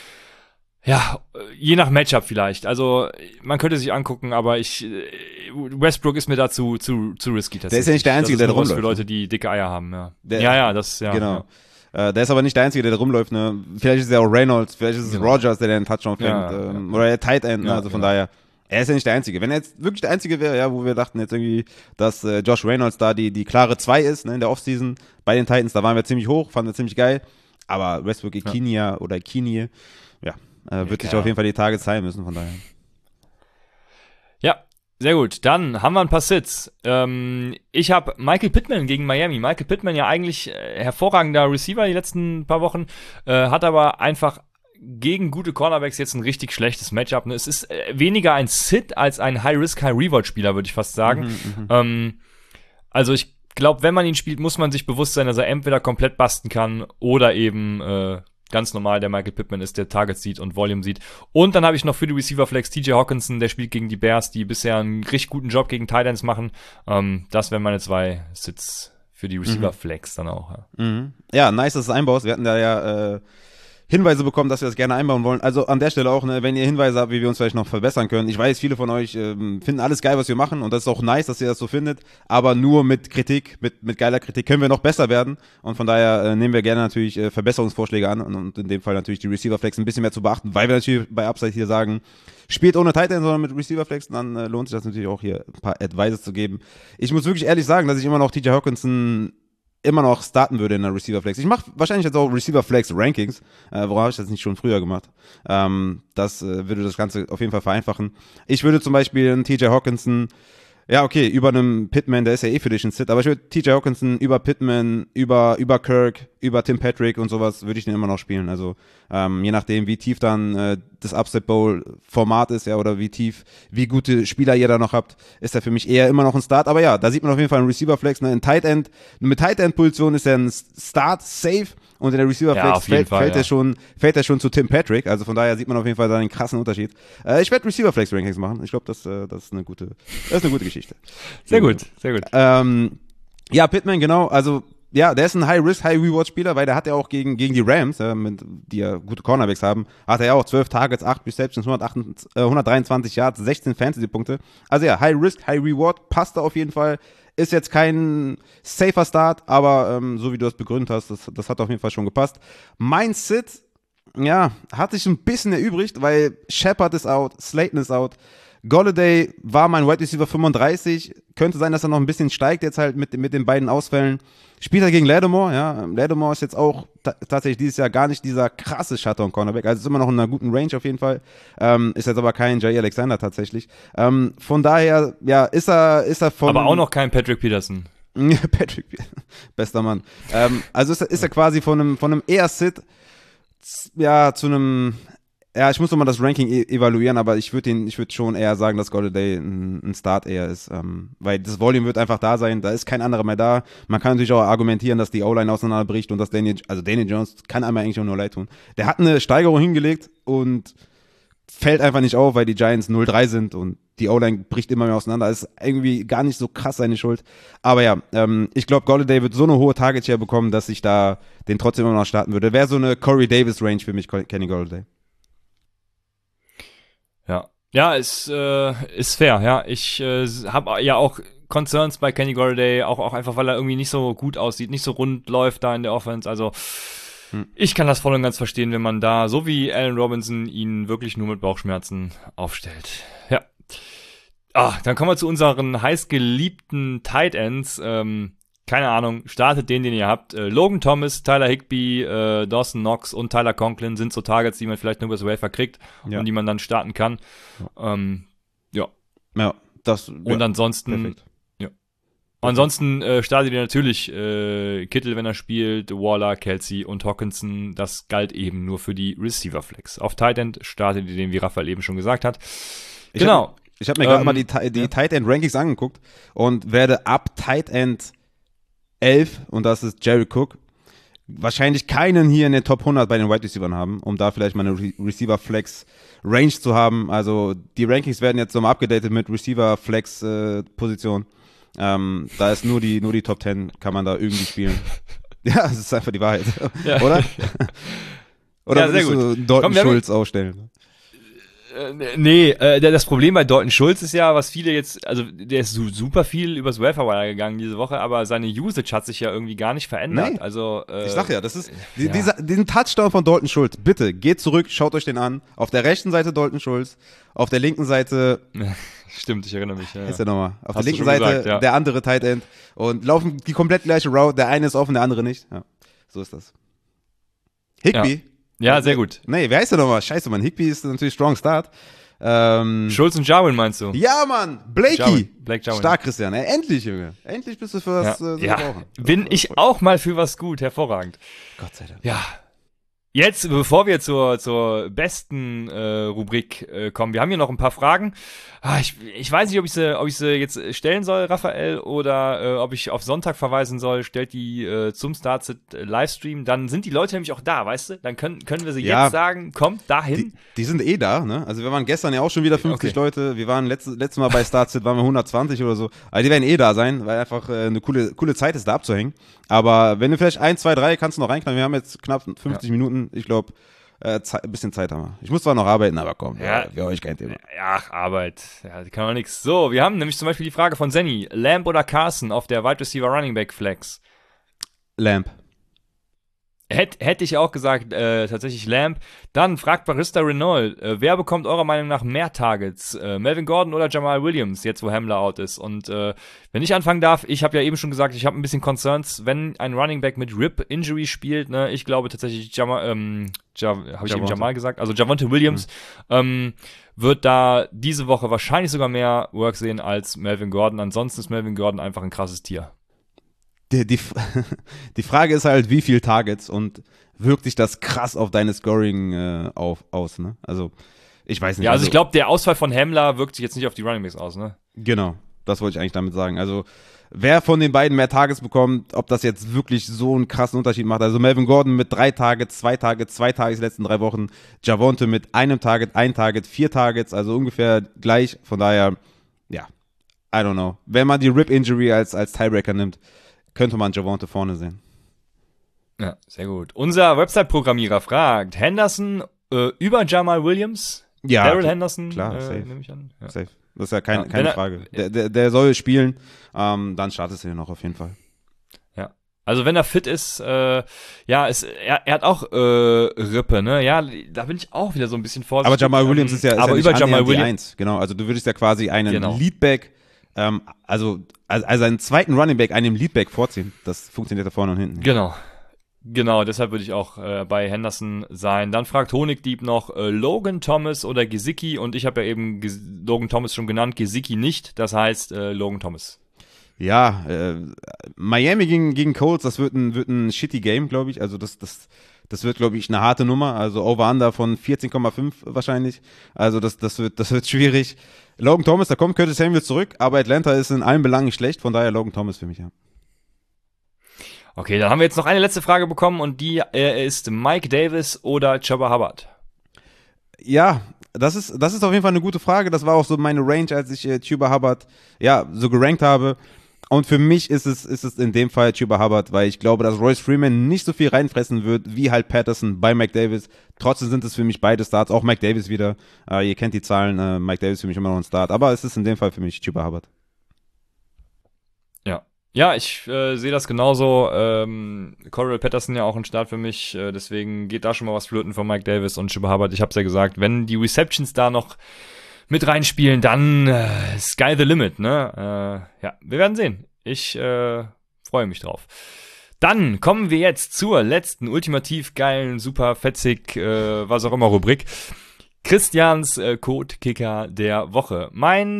je nach Matchup vielleicht. Also man könnte sich angucken, aber Westbrook ist mir da zu risky. Der ist ja nicht der Einzige, der da rumläuft. Für Leute, die dicke Eier haben, ja. Genau. Ja. Der ist aber nicht der Einzige, der da rumläuft, ne. Vielleicht ist es ja auch Reynolds, vielleicht ist es Rogers, der den Touchdown fängt, oder der Tight End, ne? Also von daher. Er ist ja nicht der Einzige. Wenn er jetzt wirklich der Einzige wäre, wo wir dachten jetzt irgendwie, dass Josh Reynolds da die klare 2 ist, ne, in der Offseason bei den Titans, da waren wir ziemlich hoch, fanden wir ziemlich geil. Aber Westbrook Ikinia oder Ikinie, wird sich auf jeden Fall die Tage zeigen müssen, von daher. Ja, sehr gut. Dann haben wir ein paar Sits. Ich habe Michael Pittman gegen Miami. Michael Pittman ja eigentlich hervorragender Receiver die letzten paar Wochen, hat aber einfach gegen gute Cornerbacks jetzt ein richtig schlechtes Matchup. Ne? Es ist weniger ein Sit als ein High-Risk, High-Reward-Spieler, würde ich fast sagen. Also ich glaube, wenn man ihn spielt, muss man sich bewusst sein, dass er entweder komplett busten kann oder eben ganz normal der Michael Pittman ist, der Targets sieht und Volume sieht. Und dann habe ich noch für die Receiver-Flex TJ Hawkinson, der spielt gegen die Bears, die bisher einen richtig guten Job gegen Tight Ends machen. Das wären meine 2 Sits für die Receiver-Flex dann auch. Ja. Ja, nice, dass du es einbaust. Wir hatten da ja Hinweise bekommen, dass wir das gerne einbauen wollen. Also an der Stelle auch, ne, wenn ihr Hinweise habt, wie wir uns vielleicht noch verbessern können. Ich weiß, viele von euch finden alles geil, was wir machen, und das ist auch nice, dass ihr das so findet, aber nur mit Kritik, mit geiler Kritik können wir noch besser werden, und von daher nehmen wir gerne natürlich Verbesserungsvorschläge an, und in dem Fall natürlich die Receiver-Flex ein bisschen mehr zu beachten, weil wir natürlich bei Upside hier sagen, spielt ohne Tight End, sondern mit Receiver-Flex, dann lohnt sich das natürlich auch hier ein paar Advices zu geben. Ich muss wirklich ehrlich sagen, dass ich immer noch TJ Hawkinson immer noch starten würde in der Receiver-Flex. Ich mache wahrscheinlich jetzt auch Receiver-Flex-Rankings. Warum habe ich das nicht schon früher gemacht? Das würde das Ganze auf jeden Fall vereinfachen. Ich würde zum Beispiel einen TJ Hawkinson, ja okay, über einem Pittman, der ist ja eh für dich ein Sit, aber ich würde TJ Hawkinson über Pittman, über Kirk, über Tim Patrick und sowas, würde ich den immer noch spielen. Also je nachdem, wie tief dann das Upset Bowl Format ist, ja, oder wie gute Spieler ihr da noch habt, ist er für mich eher immer noch ein Start. Aber ja, da sieht man auf jeden Fall einen Receiver Flex, ne, in Tight End. Mit Tight End Position ist er ein Start safe, und in der Receiver Flex fällt er schon zu Tim Patrick. Also von daher sieht man auf jeden Fall da einen krassen Unterschied. Ich werde Receiver Flex Rankings machen. Ich glaube, das ist eine gute Geschichte. Sehr gut, sehr gut. Ja, Pittman, genau. Also ja, der ist ein High-Risk, High-Reward-Spieler, weil der hat ja auch gegen die Rams, die ja gute Cornerbacks haben, hat er ja auch 12 Targets, 8 Receptions, 123 Yards, 16 Fantasy-Punkte. Also ja, High-Risk, High-Reward, passt da auf jeden Fall. Ist jetzt kein safer Start, aber so wie du das begründet hast, das hat auf jeden Fall schon gepasst. Mein Sit, ja, hat sich ein bisschen erübrigt, weil Shepard ist out, Slayton ist out. Golladay war mein Wide Receiver 35, könnte sein, dass er noch ein bisschen steigt jetzt halt mit den beiden Ausfällen. Spielt er gegen Lattimore, ja. Lattimore ist jetzt auch tatsächlich dieses Jahr gar nicht dieser krasse Shutdown-Cornerback, also ist immer noch in einer guten Range auf jeden Fall. Ist jetzt aber kein Jair Alexander tatsächlich. Von daher, ja, ist er von... Aber auch noch kein Patrick Peterson. Patrick, bester Mann. Also ist er quasi von einem eher Sit, ja, zu einem... Ja, ich muss nochmal das Ranking evaluieren, aber ich würde schon eher sagen, dass Golladay ein Start eher ist, weil das Volume wird einfach da sein, da ist kein anderer mehr da. Man kann natürlich auch argumentieren, dass die O-Line auseinanderbricht und dass Daniel Jones kann einem eigentlich auch nur leid tun. Der hat eine Steigerung hingelegt und fällt einfach nicht auf, weil die Giants 0-3 sind und die O-Line bricht immer mehr auseinander. Das ist irgendwie gar nicht so krass seine Schuld. Aber ja, ich glaube, Golladay wird so eine hohe Target-Share bekommen, dass ich da den trotzdem immer noch starten würde. Wäre so eine Corey Davis-Range für mich, Kenny Golladay. Ja, ist fair, ja. Ich habe ja auch Concerns bei Kenny Golladay, auch einfach, weil er irgendwie nicht so gut aussieht, nicht so rund läuft da in der Offense. Also ich kann das voll und ganz verstehen, wenn man da, so wie Allen Robinson, ihn wirklich nur mit Bauchschmerzen aufstellt. Ja. Dann kommen wir zu unseren heißgeliebten Tight Ends. Keine Ahnung, startet den ihr habt. Logan Thomas, Tyler Higbee, Dawson Knox und Tyler Conklin sind so Targets, die man vielleicht nur über das Wafer kriegt und die man dann starten kann. Ja. Ja, das. Und ansonsten. Perfekt. Ja. Ansonsten startet ihr natürlich Kittel, wenn er spielt, Waller, Kelsey und Hawkinson. Das galt eben nur für die Receiver-Flex. Auf Tight End startet ihr den, wie Raphael eben schon gesagt hat. Genau. Ich hab mir gerade mal die Tight End Rankings angeguckt und werde ab Tight End 11, und das ist Jared Cook, wahrscheinlich keinen hier in den Top 100 bei den Wide Receivers haben, um da vielleicht mal eine Receiver Flex Range zu haben. Also die Rankings werden jetzt nochmal abgedatet mit Receiver Flex Position. Da ist nur die Top 10 kann man da irgendwie spielen. Ja, das ist einfach die Wahrheit. Ja. Oder? Oder ja, sehr würdest du Dalton Schultz aufstellen? Nee, das Problem bei Dalton Schultz ist ja, was viele jetzt, also der ist super viel übers Wire gegangen diese Woche, aber seine Usage hat sich ja irgendwie gar nicht verändert. Nee. Also ich sag ja, das ist diesen Touchdown von Dalton Schultz. Bitte geht zurück, schaut euch den an. Auf der rechten Seite Dalton Schultz, auf der linken Seite. Stimmt, ich erinnere mich. Ja. Ist ja nochmal. Auf der linken Seite der andere Tight End und laufen die komplett gleiche Route. Der eine ist offen, der andere nicht. Ja, so ist das. Higbee. Ja. Ja, sehr gut. Nee, wer heißt der nochmal? Scheiße, Mann. Higbee ist natürlich Strong Start. Schultz und Jarwin meinst du? Ja, Mann. Blake Jarwin. Stark, Christian. Endlich, Junge. Endlich bist du für was brauchen. Bin ich auch mal für was gut. Hervorragend. Gott sei Dank. Ja. Jetzt, bevor wir zur besten Rubrik kommen, wir haben hier noch ein paar Fragen. Ich weiß nicht, ob ich sie jetzt stellen soll, Raphael, oder ob ich auf Sonntag verweisen soll. Stellt die zum Startsit Livestream. Dann sind die Leute nämlich auch da, weißt du? Dann können wir sie jetzt sagen, kommt dahin. Die sind eh da, ne? Also wir waren gestern ja auch schon wieder 50 Leute. Wir waren letztes Mal bei Startsit, waren wir 120 oder so. Also die werden eh da sein, weil einfach eine coole Zeit ist, da abzuhängen. Aber wenn du vielleicht 1, 2, 3 kannst du noch reinknallen. Wir haben jetzt knapp 50 Minuten. Ich glaube, ein bisschen Zeit haben wir. Ich muss zwar noch arbeiten, aber komm, für euch kein Thema. Ja, Arbeit. Ja, die kann doch nichts. So, wir haben nämlich zum Beispiel die Frage von Senny. Lamb oder Carson auf der Wide Receiver Running Back Flex? Lamb. Hätte ich auch gesagt, tatsächlich Lamb. Dann fragt Barista Renault, wer bekommt eurer Meinung nach mehr Targets? Melvin Gordon oder Jamal Williams, jetzt wo Hamler out ist? Und wenn ich anfangen darf, ich habe ja eben schon gesagt, ich habe ein bisschen Concerns, wenn ein Running Back mit Rib-Injury spielt. Ne? Ich glaube tatsächlich, habe ich eben Jamal gesagt? Also Javonte Williams wird da diese Woche wahrscheinlich sogar mehr Work sehen als Melvin Gordon. Ansonsten ist Melvin Gordon einfach ein krasses Tier. Die Frage ist halt, wie viel Targets und wirkt sich das krass auf deine Scoring aus, ne? Also, ich weiß nicht. Ja, also ich glaube, der Ausfall von Hamler wirkt sich jetzt nicht auf die Running Backs aus, ne? Genau, das wollte ich eigentlich damit sagen. Also, wer von den beiden mehr Targets bekommt, ob das jetzt wirklich so einen krassen Unterschied macht. Also Melvin Gordon mit 3 Targets, 2 Targets, 2 Targets die letzten 3 Wochen. Javonte mit einem Target, 1 Target, 4 Targets, also ungefähr gleich. Von daher, ja, I don't know. Wenn man die Rib-Injury als Tiebreaker nimmt, könnte man Javonte vorne sehen. Ja, sehr gut. Unser Website-Programmierer fragt, Henderson über Jamal Williams? Ja, Daryl Henderson, klar, safe. nehme ich an. Ja. Safe. Das ist ja keine Frage. Der soll spielen, dann startest du den noch auf jeden Fall. Ja. Also wenn er fit ist, er hat auch Rippe, ne? Ja, da bin ich auch wieder so ein bisschen vorsichtig. Aber Jamal Williams ist ja über nicht Jamal Williams 1. Genau, also du würdest ja quasi einen Leadback, also einen zweiten Running Back einem Leadback vorziehen. Das funktioniert da vorne und hinten. Genau, deshalb würde ich auch bei Henderson sein. Dann fragt Honigdieb noch Logan Thomas oder Gesicki, und ich habe ja eben Logan Thomas schon genannt, Gesicki nicht, das heißt Logan Thomas. Ja, Miami gegen Colts, das wird ein shitty Game, glaube ich. Also das wird, glaube ich, eine harte Nummer. Also Over-Under von 14,5 wahrscheinlich. Also das wird schwierig. Logan Thomas, da kommt Curtis Samuel zurück, aber Atlanta ist in allen Belangen nicht schlecht, von daher Logan Thomas für mich, ja. Okay, dann haben wir jetzt noch eine letzte Frage bekommen, und die ist Mike Davis oder Chuba Hubbard? Ja, das ist auf jeden Fall eine gute Frage. Das war auch so meine Range, als ich Chuba Hubbard so gerankt habe. Und für mich ist es in dem Fall Chuba Hubbard, weil ich glaube, dass Royce Freeman nicht so viel reinfressen wird, wie halt Patterson bei Mike Davis. Trotzdem sind es für mich beide Starts, auch Mike Davis wieder. Ihr kennt die Zahlen, Mike Davis für mich immer noch ein Start. Aber es ist in dem Fall für mich Chuba Hubbard. Ja, ich sehe das genauso. Cordarrelle Patterson ja auch ein Start für mich. Deswegen geht da schon mal was flöten von Mike Davis und Chuba Hubbard. Ich habe es ja gesagt, wenn die Receptions da noch mit reinspielen, dann sky the limit, ne? Ja, wir werden sehen. Ich freue mich drauf. Dann kommen wir jetzt zur letzten ultimativ geilen, super fetzig, was auch immer Rubrik. Christians Code-Kicker der Woche. Mein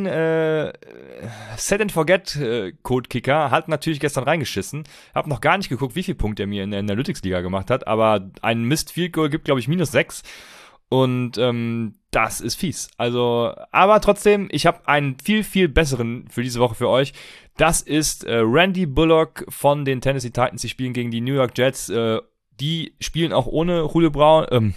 Set-and-Forget-Code-Kicker hat natürlich gestern reingeschissen. Hab noch gar nicht geguckt, wie viel Punkte er mir in der Analytics-Liga gemacht hat, aber ein Missed-Field-Goal gibt, glaube ich, -6. Und das ist fies. Also, aber trotzdem, ich habe einen viel, viel besseren für diese Woche für euch. Das ist Randy Bullock von den Tennessee Titans. Die spielen gegen die New York Jets. Die spielen auch ohne Julio Brown,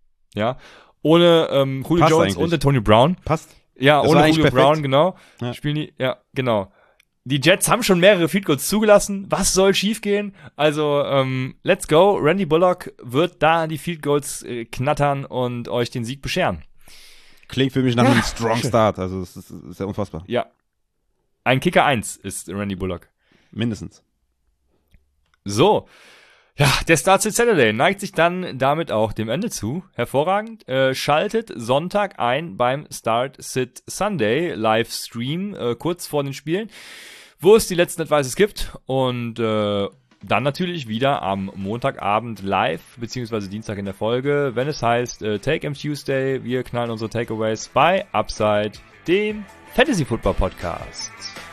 ohne Julio Passt Jones eigentlich. und Antonio Brown. Passt. Ja, Das ohne war Julio eigentlich perfekt. Brown, genau. Ja. Spielen die, ja, genau. Die Jets haben schon mehrere Field Goals zugelassen. Was soll schiefgehen? Also, let's go. Randy Bullock wird da die Field Goals knattern und euch den Sieg bescheren. Klingt für mich nach einem Strong Start. Also das ist ja unfassbar. Ja. Ein Kicker 1 ist Randy Bullock. Mindestens. So. Ja, der Start Sit Saturday neigt sich dann damit auch dem Ende zu. Hervorragend. Schaltet Sonntag ein beim Start Sit Sunday Livestream, kurz vor den Spielen, wo es die letzten Advices gibt. Und dann natürlich wieder am Montagabend live, beziehungsweise Dienstag in der Folge, wenn es heißt Take 'em Tuesday. Wir knallen unsere Takeaways bei Upside, dem Fantasy Football Podcast.